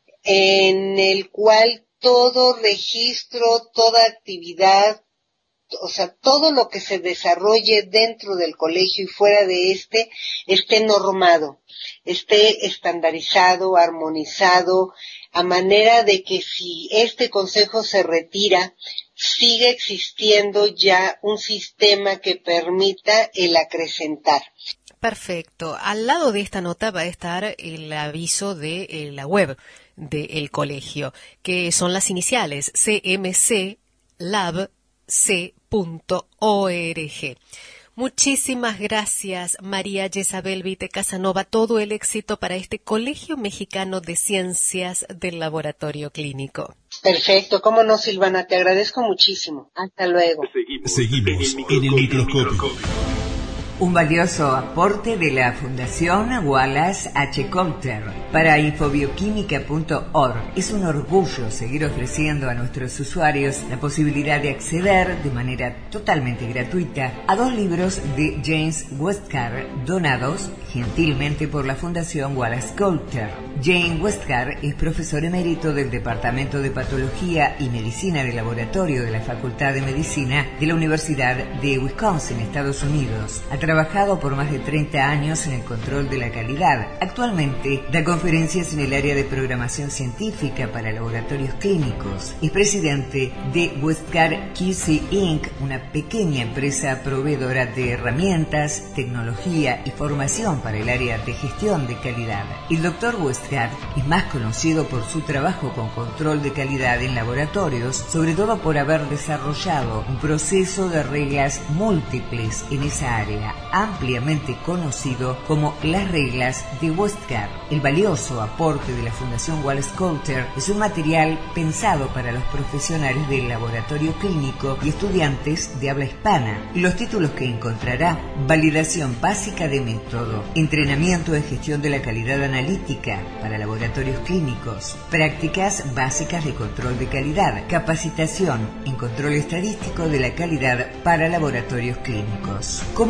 en el cual todo registro, toda actividad, o sea, todo lo que se desarrolle dentro del colegio y fuera de esté normado, esté estandarizado, armonizado, a manera de que si este consejo se retira, siga existiendo ya un sistema que permita el acrecentar. Perfecto. Al lado de esta nota va a estar el aviso de la web del colegio, que son las iniciales cmclabc.org. Muchísimas gracias, María Jezabel Vite Casanova. Todo el éxito para este Colegio Mexicano de Ciencias del Laboratorio Clínico. Perfecto, cómo no, Silvana, te agradezco muchísimo. Hasta luego. Seguimos en el microscopio. Un valioso aporte de la Fundación Wallace H. Coulter para infobioquímica.org. Es un orgullo seguir ofreciendo a nuestros usuarios la posibilidad de acceder de manera totalmente gratuita a 2 libros de James Westcott donados gentilmente por la Fundación Wallace Coulter. James Westcott es profesor emérito del Departamento de Patología y Medicina del Laboratorio de la Facultad de Medicina de la Universidad de Wisconsin, Estados Unidos. Ha trabajado por más de 30 años en el control de la calidad. Actualmente da conferencias en el área de programación científica para laboratorios clínicos. Es presidente de Westcott QC Inc., una pequeña empresa proveedora de herramientas, tecnología y formación para el área de gestión de calidad. El Dr. Westcott es más conocido por su trabajo con control de calidad en laboratorios, sobre todo por haber desarrollado un proceso de reglas múltiples en esa área, ampliamente conocido como las reglas de Westcott. El valioso aporte de la Fundación Wallace Coulter es un material pensado para los profesionales del laboratorio clínico y estudiantes de habla hispana. Los títulos que encontrará: validación básica de método, entrenamiento de gestión de la calidad analítica para laboratorios clínicos, prácticas básicas de control de calidad, capacitación en control estadístico de la calidad para laboratorios clínicos. ¿Cómo acceder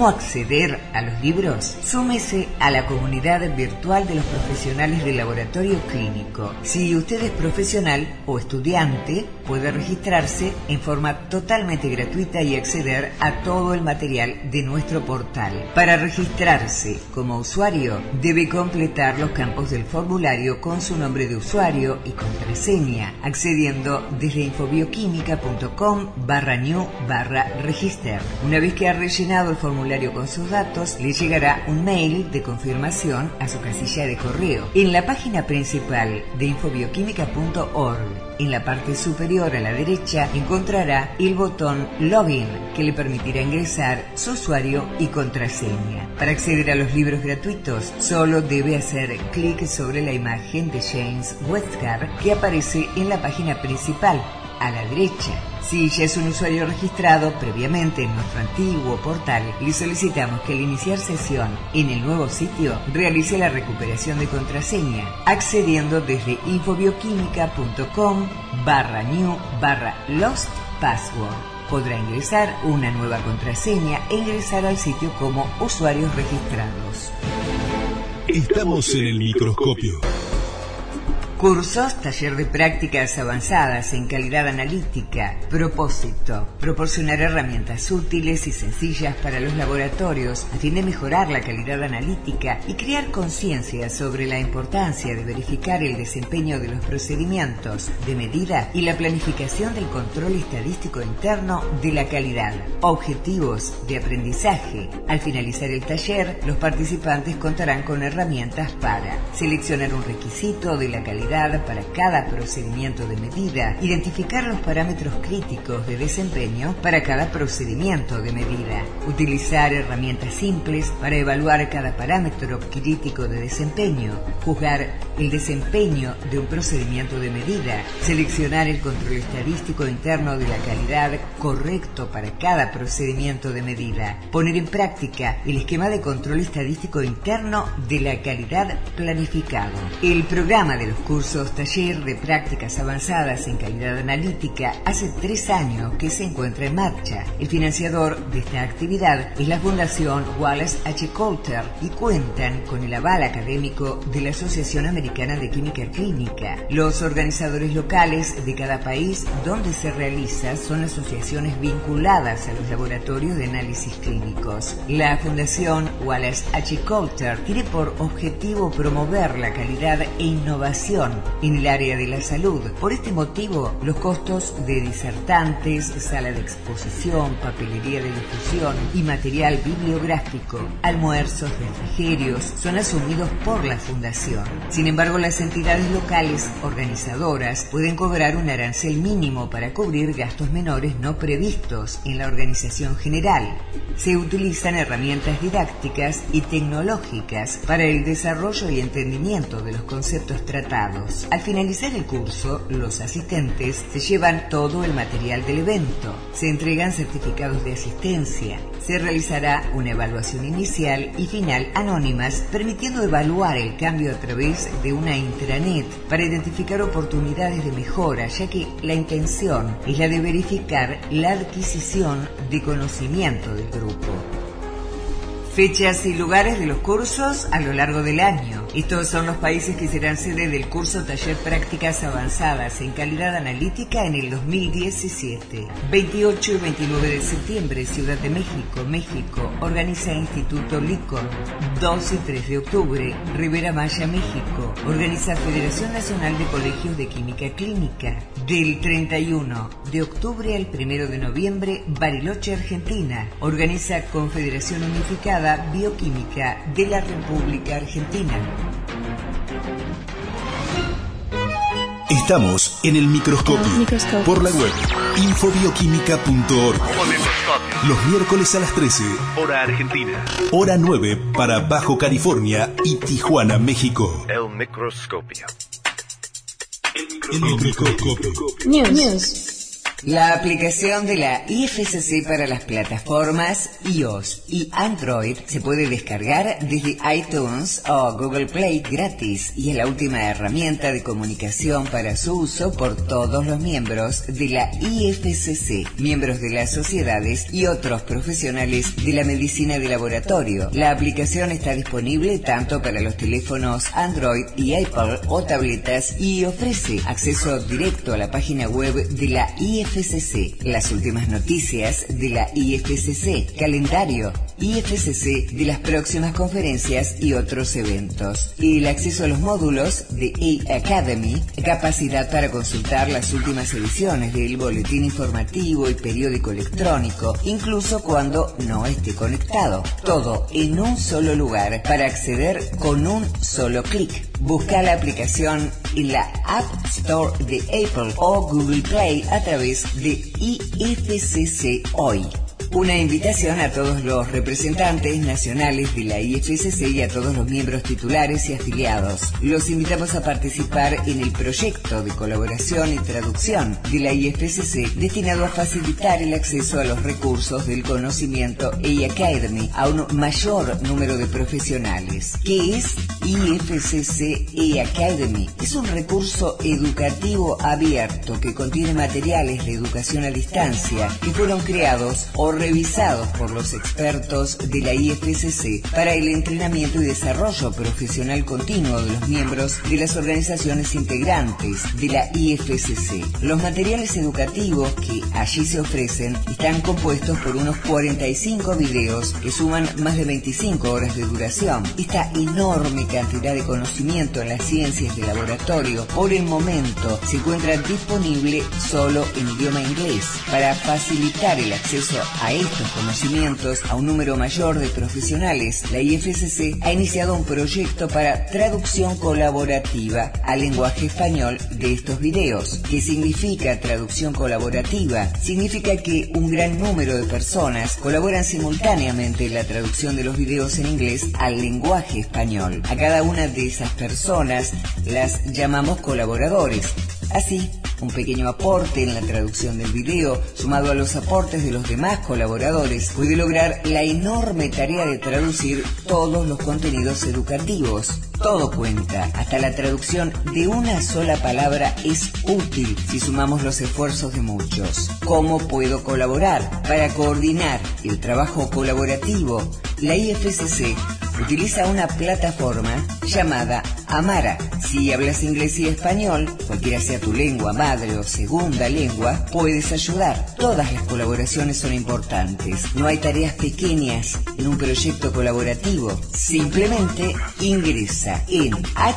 acceder a los libros, súmese a la comunidad virtual de los profesionales del laboratorio clínico. Si usted es profesional o estudiante, puede registrarse en forma totalmente gratuita y acceder a todo el material de nuestro portal. Para registrarse como usuario, debe completar los campos del formulario con su nombre de usuario y contraseña, accediendo desde infobioquímica.com/new/register. Una vez que ha rellenado el formulario con sus datos, le llegará un mail de confirmación a su casilla de correo. En la página principal de infobioquímica.org, en la parte superior a la derecha, encontrará el botón Login, que le permitirá ingresar su usuario y contraseña. Para acceder a los libros gratuitos, solo debe hacer clic sobre la imagen de James Westcott que aparece en la página principal, a la derecha. Si ya es un usuario registrado previamente en nuestro antiguo portal, le solicitamos que al iniciar sesión en el nuevo sitio realice la recuperación de contraseña, accediendo desde infobioquímica.com/new/lostpassword. Podrá ingresar una nueva contraseña e ingresar al sitio como usuarios registrados. Estamos en el microscopio. Cursos, taller de prácticas avanzadas en calidad analítica. Propósito: proporcionar herramientas útiles y sencillas para los laboratorios a fin de mejorar la calidad analítica y crear conciencia sobre la importancia de verificar el desempeño de los procedimientos de medida y la planificación del control estadístico interno de la calidad. Objetivos de aprendizaje: al finalizar el taller, los participantes contarán con herramientas para seleccionar un requisito de la calidad para cada procedimiento de medida, identificar los parámetros críticos de desempeño para cada procedimiento de medida, utilizar herramientas simples para evaluar cada parámetro crítico de desempeño, juzgar el desempeño de un procedimiento de medida, seleccionar el control estadístico interno de la calidad correcto para cada procedimiento de medida, poner en práctica el esquema de control estadístico interno de la calidad planificado. El programa de los cursos taller de prácticas avanzadas en calidad analítica hace 3 años que se encuentra en marcha. El financiador de esta actividad es la Fundación Wallace H. Coulter y cuentan con el aval académico de la Asociación Americana de Química Clínica. Los organizadores locales de cada país donde se realiza son asociaciones vinculadas a los laboratorios de análisis clínicos. La Fundación Wallace H. Coulter tiene por objetivo promover la calidad e innovación en el área de la salud. Por este motivo, los costos de disertantes, sala de exposición, papelería de difusión y material bibliográfico, almuerzos, refrigerios, son asumidos por la Fundación. Sin embargo, las entidades locales organizadoras pueden cobrar un arancel mínimo para cubrir gastos menores no previstos en la organización general. Se utilizan herramientas didácticas y tecnológicas para el desarrollo y entendimiento de los conceptos tratados. Al finalizar el curso, los asistentes se llevan todo el material del evento, se entregan certificados de asistencia, se realizará una evaluación inicial y final anónimas, permitiendo evaluar el cambio a través de una intranet para identificar oportunidades de mejora, ya que la intención es la de verificar la adquisición de conocimiento del grupo. Fechas y lugares de los cursos a lo largo del año. Estos son los países que serán sede del curso Taller Prácticas Avanzadas en Calidad Analítica en el 2017. 28 y 29 de septiembre, Ciudad de México, México. Organiza Instituto LICOR. 2 y 3 de octubre, Rivera Maya, México. Organiza Federación Nacional de Colegios de Química Clínica. Del 31 de octubre al 1 de noviembre, Bariloche, Argentina. Organiza Confederación Unificada Bioquímica de la República Argentina. Estamos en el microscopio. Por la web infobioquímica.org. Los miércoles a las 13, hora argentina. Hora 9 para Bajo California y Tijuana, México. El microscopio. El microscopio. News. La aplicación de la IFCC para las plataformas iOS y Android se puede descargar desde iTunes o Google Play gratis y es la última herramienta de comunicación para su uso por todos los miembros de la IFCC, miembros de las sociedades y otros profesionales de la medicina de laboratorio. La aplicación está disponible tanto para los teléfonos Android y Apple o tabletas y ofrece acceso directo a la página web de la IFCC, las últimas noticias de la IFCC, calendario IFCC de las próximas conferencias y otros eventos. El acceso a los módulos de A-Academy, capacidad para consultar las últimas ediciones del boletín informativo y periódico electrónico, incluso cuando no esté conectado. Todo en un solo lugar para acceder con un solo clic. Busca la aplicación en la App Store de Apple o Google Play a través de IFCC Hoy. Una invitación a todos los representantes nacionales de la IFCC y a todos los miembros titulares y afiliados. Los invitamos a participar en el proyecto de colaboración y traducción de la IFCC destinado a facilitar el acceso a los recursos del conocimiento A-Academy a un mayor número de profesionales. ¿Qué es IFCC A-Academy? Es un recurso educativo abierto que contiene materiales de educación a distancia que fueron creados o revisados por los expertos de la IFCC para el entrenamiento y desarrollo profesional continuo de los miembros de las organizaciones integrantes de la IFCC. Los materiales educativos que allí se ofrecen están compuestos por unos 45 videos que suman más de 25 horas de duración. Esta enorme cantidad de conocimiento en las ciencias de laboratorio por el momento se encuentra disponible solo en idioma inglés. Para facilitar el acceso a estos conocimientos a un número mayor de profesionales, la IFCC ha iniciado un proyecto para traducción colaborativa al lenguaje español de estos videos. ¿Qué significa traducción colaborativa? Significa que un gran número de personas colaboran simultáneamente en la traducción de los videos en inglés al lenguaje español. A cada una de esas personas las llamamos colaboradores. Así, un pequeño aporte en la traducción del video, sumado a los aportes de los demás colaboradores, puede lograr la enorme tarea de traducir todos los contenidos educativos. Todo cuenta, hasta la traducción de una sola palabra es útil si sumamos los esfuerzos de muchos. ¿Cómo puedo colaborar? Para coordinar el trabajo colaborativo, la IFCC utiliza una plataforma llamada Amara. Si hablas inglés y español, cualquiera sea tu lengua madre o segunda lengua, puedes ayudar. Todas las colaboraciones son importantes. No hay tareas pequeñas en un proyecto colaborativo. Simplemente ingresa en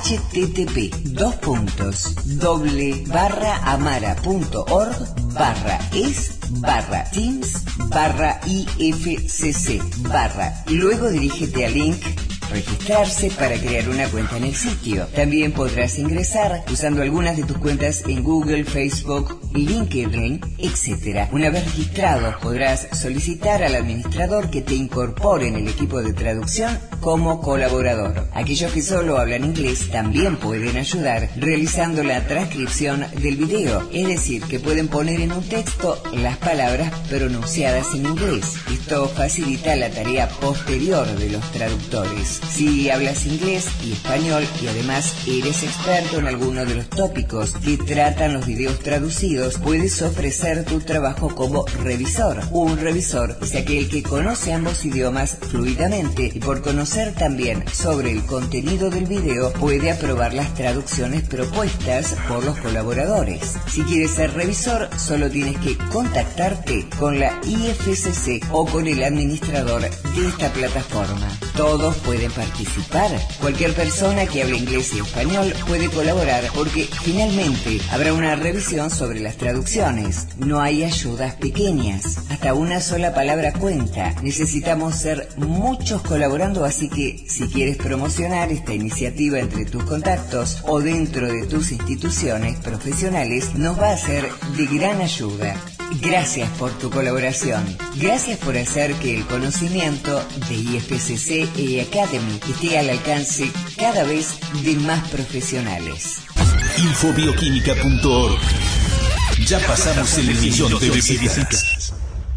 http://amara.org/es/teams/IFCC/ y luego dirígete al link registrarse para crear una cuenta en el sitio. También podrás ingresar usando algunas de tus cuentas en Google, Facebook, LinkedIn, etc. Una vez registrado, podrás solicitar al administrador que te incorpore en el equipo de traducción como colaborador. Aquellos que solo hablan inglés también pueden ayudar realizando la transcripción del video, es decir, que pueden poner en un texto las palabras pronunciadas en inglés. Esto facilita la tarea posterior de los traductores. Si hablas inglés y español y además eres experto en alguno de los tópicos que tratan los videos traducidos, puedes ofrecer tu trabajo como revisor. Un revisor es aquel que conoce ambos idiomas fluidamente y por conocer también sobre el contenido del video puede aprobar las traducciones propuestas por los colaboradores. Si quieres ser revisor, solo tienes que contactarte con la IFCC o con el administrador de esta plataforma. Todos pueden participar. Cualquier persona que hable inglés y español puede colaborar porque finalmente habrá una revisión sobre las traducciones. No hay ayudas pequeñas. Hasta una sola palabra cuenta. Necesitamos ser muchos colaborando, así que si quieres promocionar esta iniciativa entre tus contactos o dentro de tus instituciones profesionales, nos va a ser de gran ayuda. Gracias por tu colaboración. Gracias por hacer que el conocimiento de IFCC A-Academy esté al alcance cada vez de más profesionales. Infobioquímica.org. Ya pasamos el millón de visitas.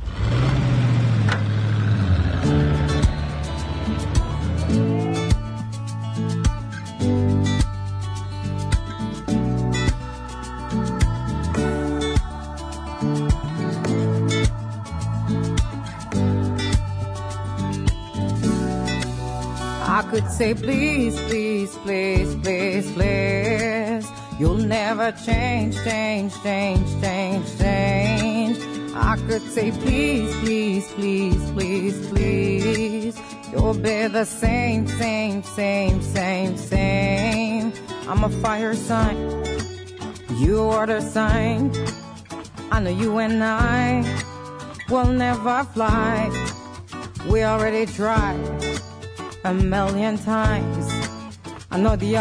I could say please, please, please, please, please. You'll never change, change, change, change, change. I could say please, please, please, please, please. You'll be the same, same, same, same, same. I'm a fire sign, you are the sign. I know you and I will never fly. We already tried a million times. I know the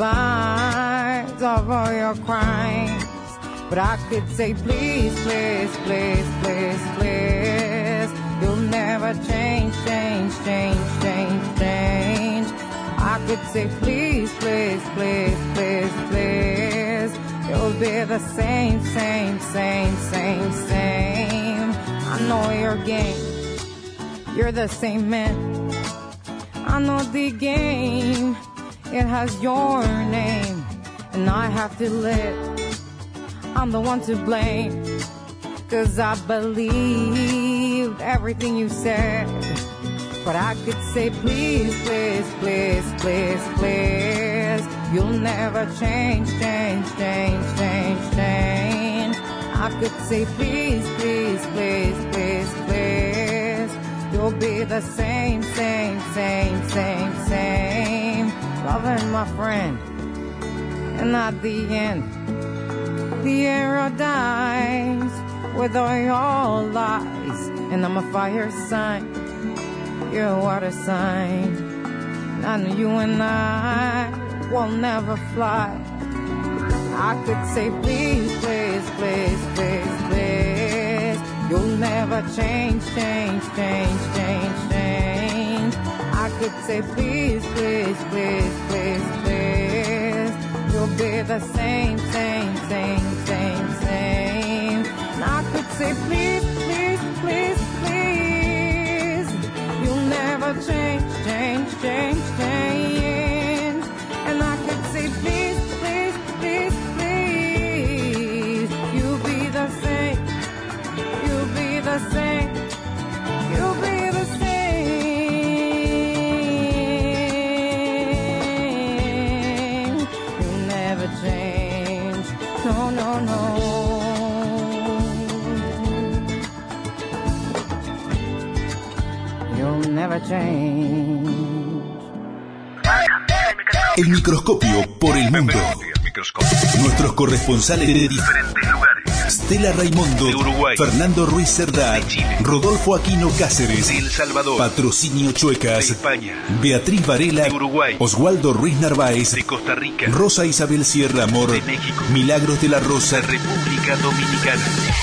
alibis of all your crimes, but I could say please, please, please, please, please. You'll never change, change, change, change, change. I could say please, please, please, please, please. You'll be the same, same, same, same, same. I know your game, you're the same man. I know the game, it has your name, and I have to live, I'm the one to blame, 'cause I believed everything you said. But I could say please, please, please, please, please. You'll never change, change, change, change, change. I could say please, please, please, please, please. You'll be the same, same, same, same, same. Loving my friend, and at the end, the arrow dies with all your lies. And I'm a fire sign, you're a water sign. And I know you and I will never fly. I could say please, please, please, please, please. You'll never change, change, change, change, change. I could say please, please, please, please, please. You'll be the same, same, same, same, same. And I could say please, please, please, please. You'll never change, change, change, change. And I could say please, please, please, please. You'll be the same, you'll be the same, you'll be the same. You'll never change, no, no, no. You'll never change. El microscopio por el mundo. Nuestros corresponsales de diferentes lugares. Stella Raimondo de Uruguay, Fernando Ruiz Cerdá, Rodolfo Aquino Cáceres de El Salvador, Patrocinio Chuecas de España, Beatriz Varela de Uruguay, Oswaldo Ruiz Narváez de Costa Rica, Rosa Isabel Sierra Amor de México, Milagros de la Rosa, República Dominicana.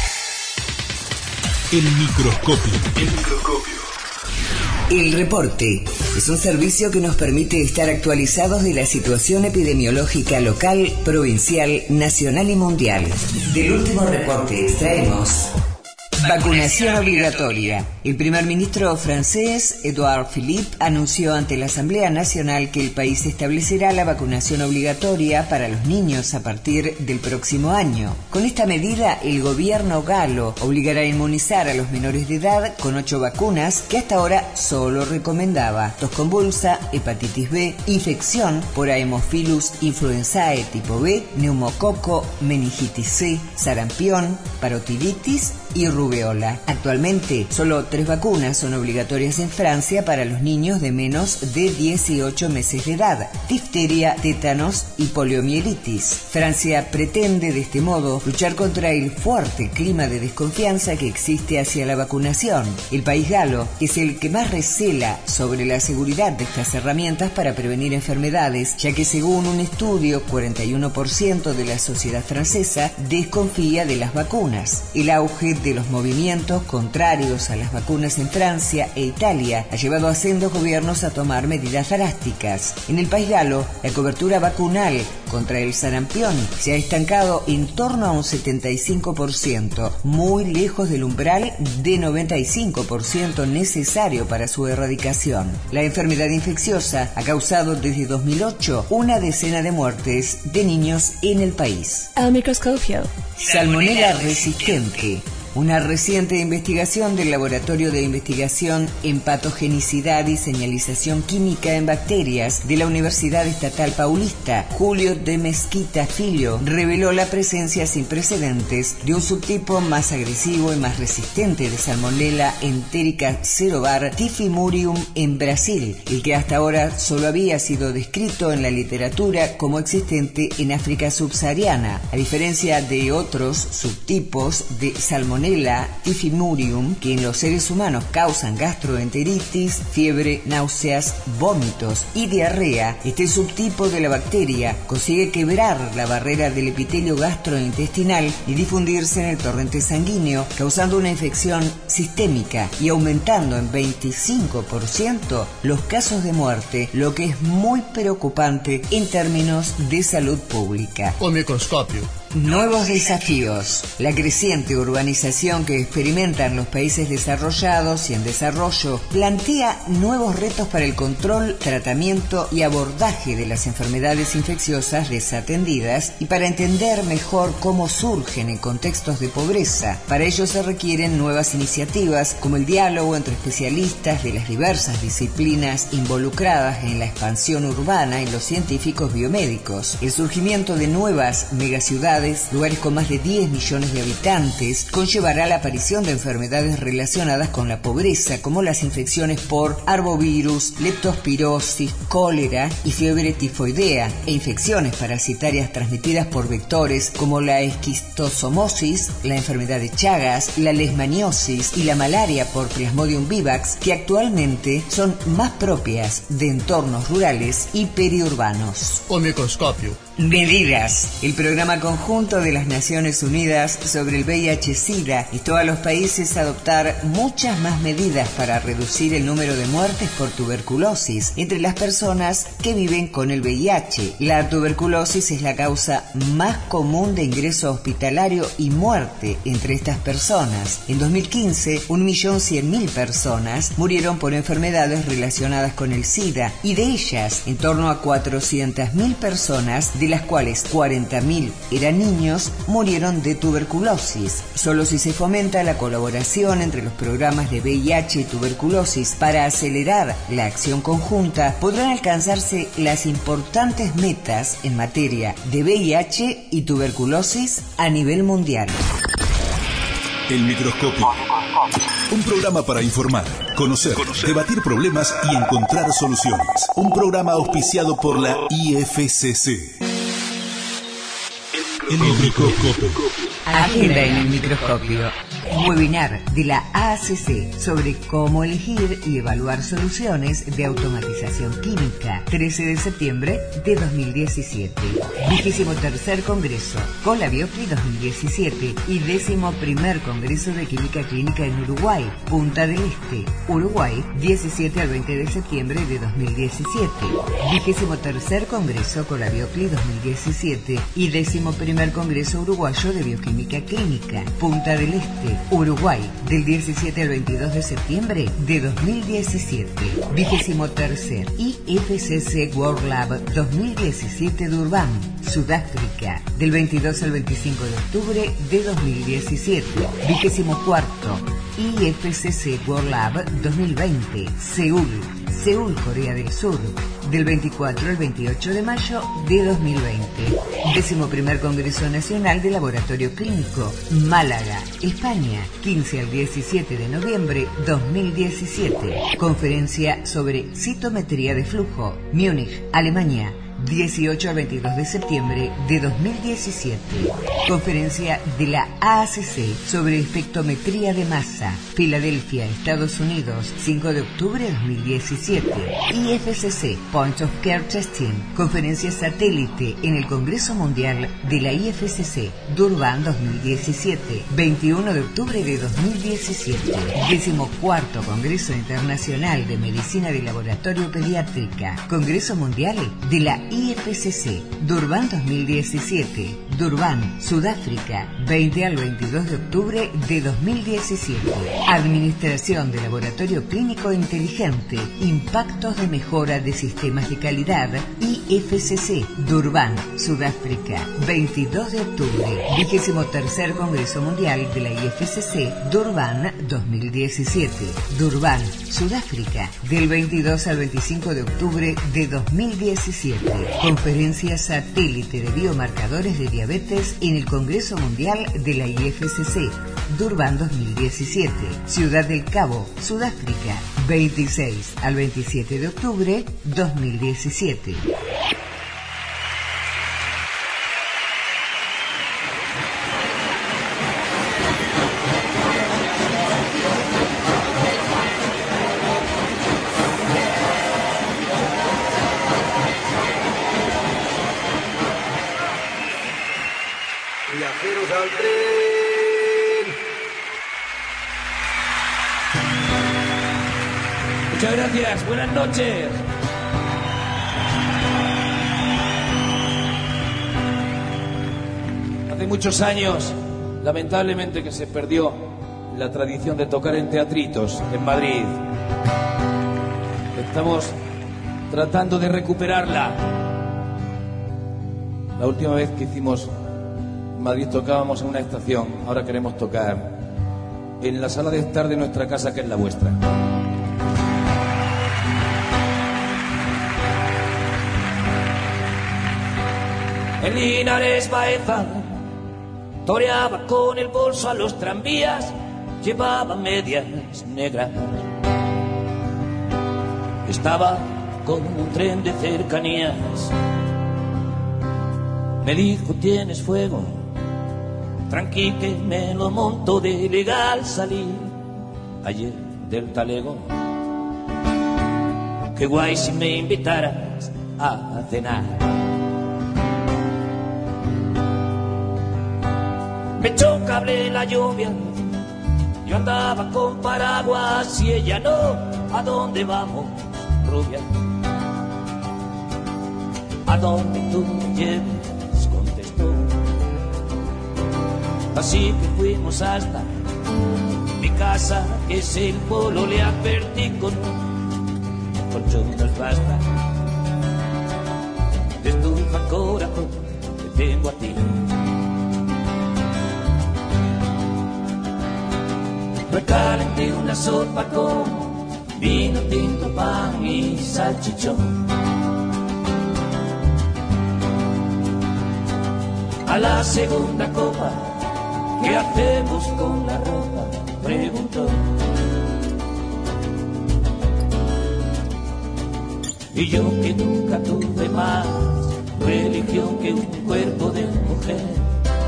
El microscopio. El microscopio. El reporte es un servicio que nos permite estar actualizados de la situación epidemiológica local, provincial, nacional y mundial. Del último reporte extraemos: vacunación obligatoria. El primer ministro francés, Édouard Philippe, anunció ante la Asamblea Nacional que el país establecerá la vacunación obligatoria para los niños a partir del próximo año. Con esta medida, el gobierno galo obligará a inmunizar a los menores de edad con 8 vacunas que hasta ahora solo recomendaba: tos convulsa, hepatitis B, infección por Haemophilus influenzae tipo B, neumococo, meningitis C, sarampión, parotiditis y rubeola. Actualmente, solo 3 vacunas son obligatorias en Francia para los niños de menos de 18 meses de edad: difteria, tétanos y poliomielitis. Francia pretende de este modo luchar contra el fuerte clima de desconfianza que existe hacia la vacunación. El país galo es el que más recela sobre la seguridad de estas herramientas para prevenir enfermedades, ya que según un estudio, 41% de la sociedad francesa desconfía de las vacunas. El auge de los movimientos contrarios a las vacunas en Francia e Italia ha llevado a sendos gobiernos a tomar medidas drásticas. En el país galo, la cobertura vacunal contra el sarampión se ha estancado en torno a un 75%, muy lejos del umbral de 95% necesario para su erradicación. La enfermedad infecciosa ha causado desde 2008 una decena de muertes de niños en el país. El microscopio. Salmonella resistente. Una reciente investigación del Laboratorio de Investigación en Patogenicidad y Señalización Química en Bacterias de la Universidad Estatal Paulista, Julio de Mesquita Filho, reveló la presencia sin precedentes de un subtipo más agresivo y más resistente de Salmonella entérica cerovar tifimurium en Brasil, el que hasta ahora solo había sido descrito en la literatura como existente en África subsahariana, a diferencia de otros subtipos de Salmonella tifimurium que en los seres humanos causan gastroenteritis, fiebre, náuseas, vómitos y diarrea. Este subtipo de la bacteria consigue quebrar la barrera del epitelio gastrointestinal y difundirse en el torrente sanguíneo, causando una infección sistémica y aumentando en 25% los casos de muerte, lo que es muy preocupante en términos de salud pública. O microscopio. Nuevos desafíos. La creciente urbanización que experimentan los países desarrollados y en desarrollo plantea nuevos retos para el control, tratamiento y abordaje de las enfermedades infecciosas desatendidas y para entender mejor cómo surgen en contextos de pobreza. Para ello se requieren nuevas iniciativas como el diálogo entre especialistas de las diversas disciplinas involucradas en la expansión urbana y los científicos biomédicos. El surgimiento de nuevas megaciudades, lugares con más de 10 millones de habitantes, conllevará la aparición de enfermedades relacionadas con la pobreza, como las infecciones por arbovirus, leptospirosis, cólera y fiebre tifoidea, e infecciones parasitarias transmitidas por vectores como la esquistosomosis, la enfermedad de Chagas, la leishmaniosis y la malaria por Plasmodium vivax, que actualmente son más propias de entornos rurales y periurbanos. O microscopio. Medidas. El programa conjunto de las Naciones Unidas sobre el VIH-Sida instó a los países a adoptar muchas más medidas para reducir el número de muertes por tuberculosis entre las personas que viven con el VIH. La tuberculosis es la causa más común de ingreso hospitalario y muerte entre estas personas. En 2015, 1.100.000 personas murieron por enfermedades relacionadas con el SIDA, y de ellas, en torno a 400.000 personas, de las cuales 40.000 eran niños, murieron de tuberculosis. Solo si se fomenta la colaboración entre los programas de VIH y tuberculosis para acelerar la acción conjunta, podrán alcanzarse las importantes metas en materia de VIH y tuberculosis a nivel mundial. El microscopio. Un programa para informar, conocer, debatir problemas y encontrar soluciones. Un programa auspiciado por la IFCC. El microscopio. Agenda en el microscopio. Webinar de la ACC sobre cómo elegir y evaluar soluciones de automatización química. 13 de septiembre de 2017. 23º Congreso Cola Biocli 2017 y 11º Congreso de Química Clínica en Uruguay, Punta del Este, Uruguay, 17 al 20 de septiembre de 2017. 23º Congreso Cola Biocli 2017 y 11º Congreso Uruguayo de Bioquímica Clínica, Punta del Este, Uruguay, del 17 al 22 de septiembre de 2017. 23º IFCC World Lab 2017 Durban, Sudáfrica, del 22 al 25 de octubre de 2017. 24º IFCC World Lab 2020, Seúl, Corea del Sur, del 24 al 28 de mayo de 2020. 11º Congreso Nacional de Laboratorio Clínico, Málaga, España, 15 al 17 de noviembre 2017. Conferencia sobre citometría de flujo, Múnich, Alemania, 18 al 22 de septiembre de 2017. Conferencia de la AACC sobre espectrometría de masa. Filadelfia, Estados Unidos, 5 de octubre de 2017. IFCC, Point of Care Testing. Conferencia satélite en el Congreso Mundial de la IFCC, Durban 2017, 21 de octubre de 2017. 14º Congreso Internacional de Medicina de Laboratorio Pediátrica, Congreso Mundial de la IFCC, Durban 2017, Durban, Sudáfrica, 20 al 22 de octubre de 2017. Administración de Laboratorio Clínico Inteligente, Impactos de Mejora de Sistemas de Calidad, IFCC, Durban, Sudáfrica, 22 de octubre. 23º Congreso Mundial de la IFCC, Durban 2017, Durban, Sudáfrica, del 22 al 25 de octubre de 2017. Conferencia satélite de biomarcadores de diabetes en el Congreso Mundial de la IFCC, Durban 2017, Ciudad del Cabo, Sudáfrica, 26 al 27 de octubre 2017. Viajeros al tren. Muchas gracias, buenas noches. Hace muchos años, lamentablemente, que se perdió la tradición de tocar en teatritos en Madrid. Estamos tratando de recuperarla. La última vez que hicimos en Madrid tocábamos en una estación, ahora queremos tocar en la sala de estar de nuestra casa, que es la vuestra. En Linares Baeza toreaba con el bolso a los tranvías, llevaba medias negras. Estaba con un tren de cercanías. Me dijo: tienes fuego, tranqui que me lo monto. De legal salí ayer del talego. Qué guay si me invitaras a cenar. Me echó cable la lluvia, yo andaba con paraguas y ella no. ¿A dónde vamos, rubia? ¿A dónde tú me lleves?, contestó. Así que fuimos hasta mi casa, que es el polo. Le advertí: con un colchón nos basta. De estufa corazón te tengo a ti. Recalenté una sopa con vino tinto, pan y salchichón. A la segunda copa, ¿qué hacemos con la ropa?, preguntó. Y yo, que nunca tuve más religión que un cuerpo de mujer,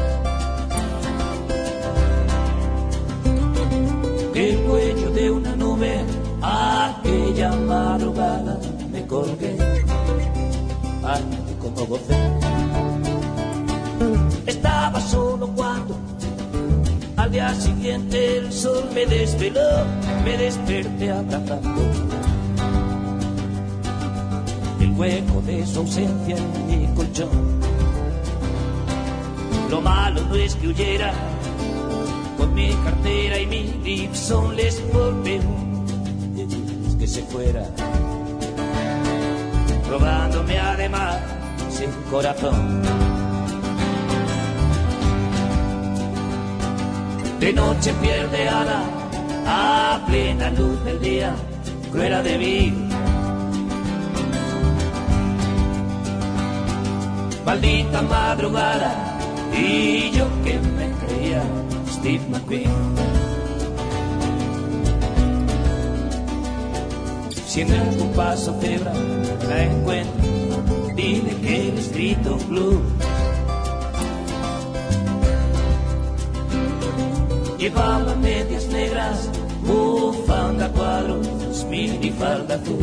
el cuello de una nube, aquella madrugada me colgué. Ay, como gocé. Estaba solo cuando al día siguiente el sol me desveló. Me desperté abrazando el hueco de su ausencia en mi colchón. Lo malo no es que huyera con mi cartera y mi Gibson Les Paul, pero es que se fuera, robándome además sin corazón. De noche pierde ala a plena luz del día, cruela de vivir. Maldita madrugada, y yo que me creía Steve McQueen. Si en algún paso cebra la encuentro, y dejé el escrito blue. Llevaba medias negras, bufanda cuadros, minifalda azul.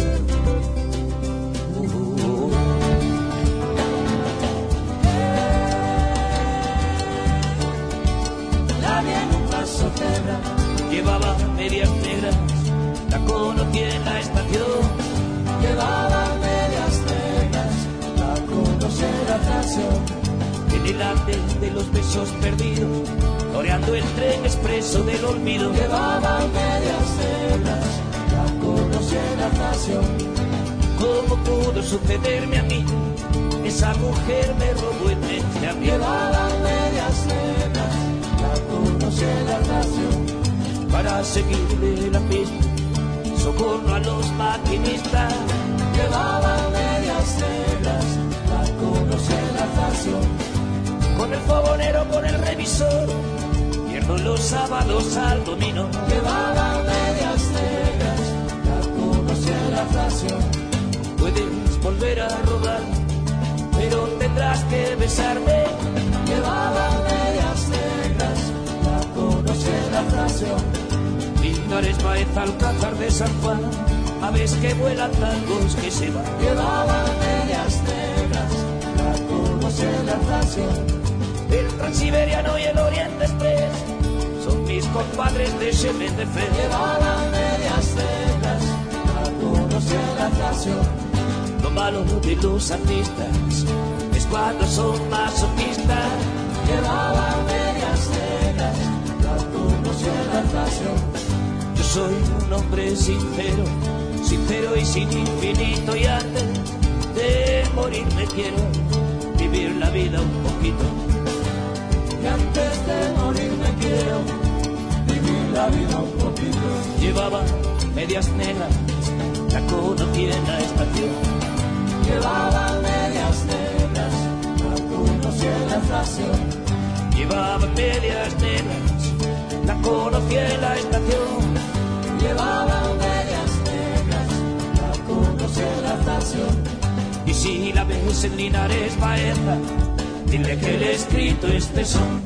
Labia en un paso cebra, llevaba medias negras, la conocí en la estación. Llevaba medias negras, la conocí en la estación. En el arte de los besos perdidos, toreando el tren expreso del olvido. Llevaba medias negras, la conocí en la estación. ¿Cómo pudo sucederme a mí? Esa mujer me robó el tren de a mí. Llevaba medias negras, la conocí en la estación. Para seguirle la pista, socorro a los maquinistas. Llevaba medias negras, la conocí en la estación. Con el fogonero, con el revisor, pierdo los sábados al dominó. Llevaba medias negras, la conocí en la estación. Puedes volver a rodar, pero tendrás que besarme. Llevaba medias negras, la conocí en la estación. Linares, Baeza, Alcázar de San Juan, aves que vuelan, tangos que se van. Llevaba medias negras, la conocí en la estación. El Transiberiano y el Oriente Express son mis compadres de Chemin de Fer. Llevaba medias negras, la conocí en la estación. Lo malo de los artistas es cuando son masoquistas. Llevaba medias negras, la conocí en la estación. Yo soy un hombre sincero, sincero y sin infinito, y antes de morir me quiero vivir la vida un poquito. Y antes de morir me quiero vivir la vida un poquito. Llevaba medias negras, la conocí en la estación. Llevaba medias negras, la conocí en la estación. Llevaba medias negras, la conocí en la estación. Llevaba medias negras, la conocí en la estación. Y si la ves en Linares, Baeza, dile que le he escrito este son.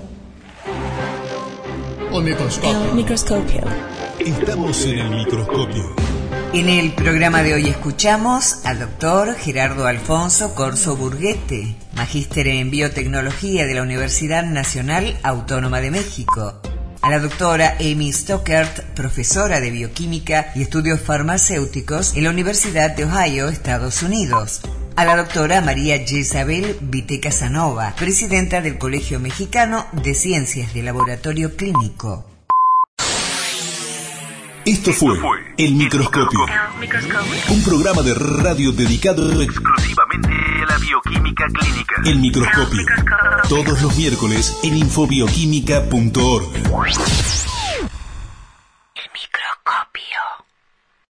El microscopio. Estamos en el microscopio. En el programa de hoy escuchamos al doctor Gerardo Alfonso Corso Burguete, magíster en biotecnología de la Universidad Nacional Autónoma de México, a la doctora Amy Stockert, profesora de bioquímica y estudios farmacéuticos en la Universidad de Ohio, Estados Unidos, a la doctora María Jezabel Vite Casanova, presidenta del Colegio Mexicano de Ciencias de Laboratorio Clínico. Esto fue El Microscopio, un programa de radio dedicado exclusivamente a la bioquímica clínica. El Microscopio, todos los miércoles en infobioquímica.org.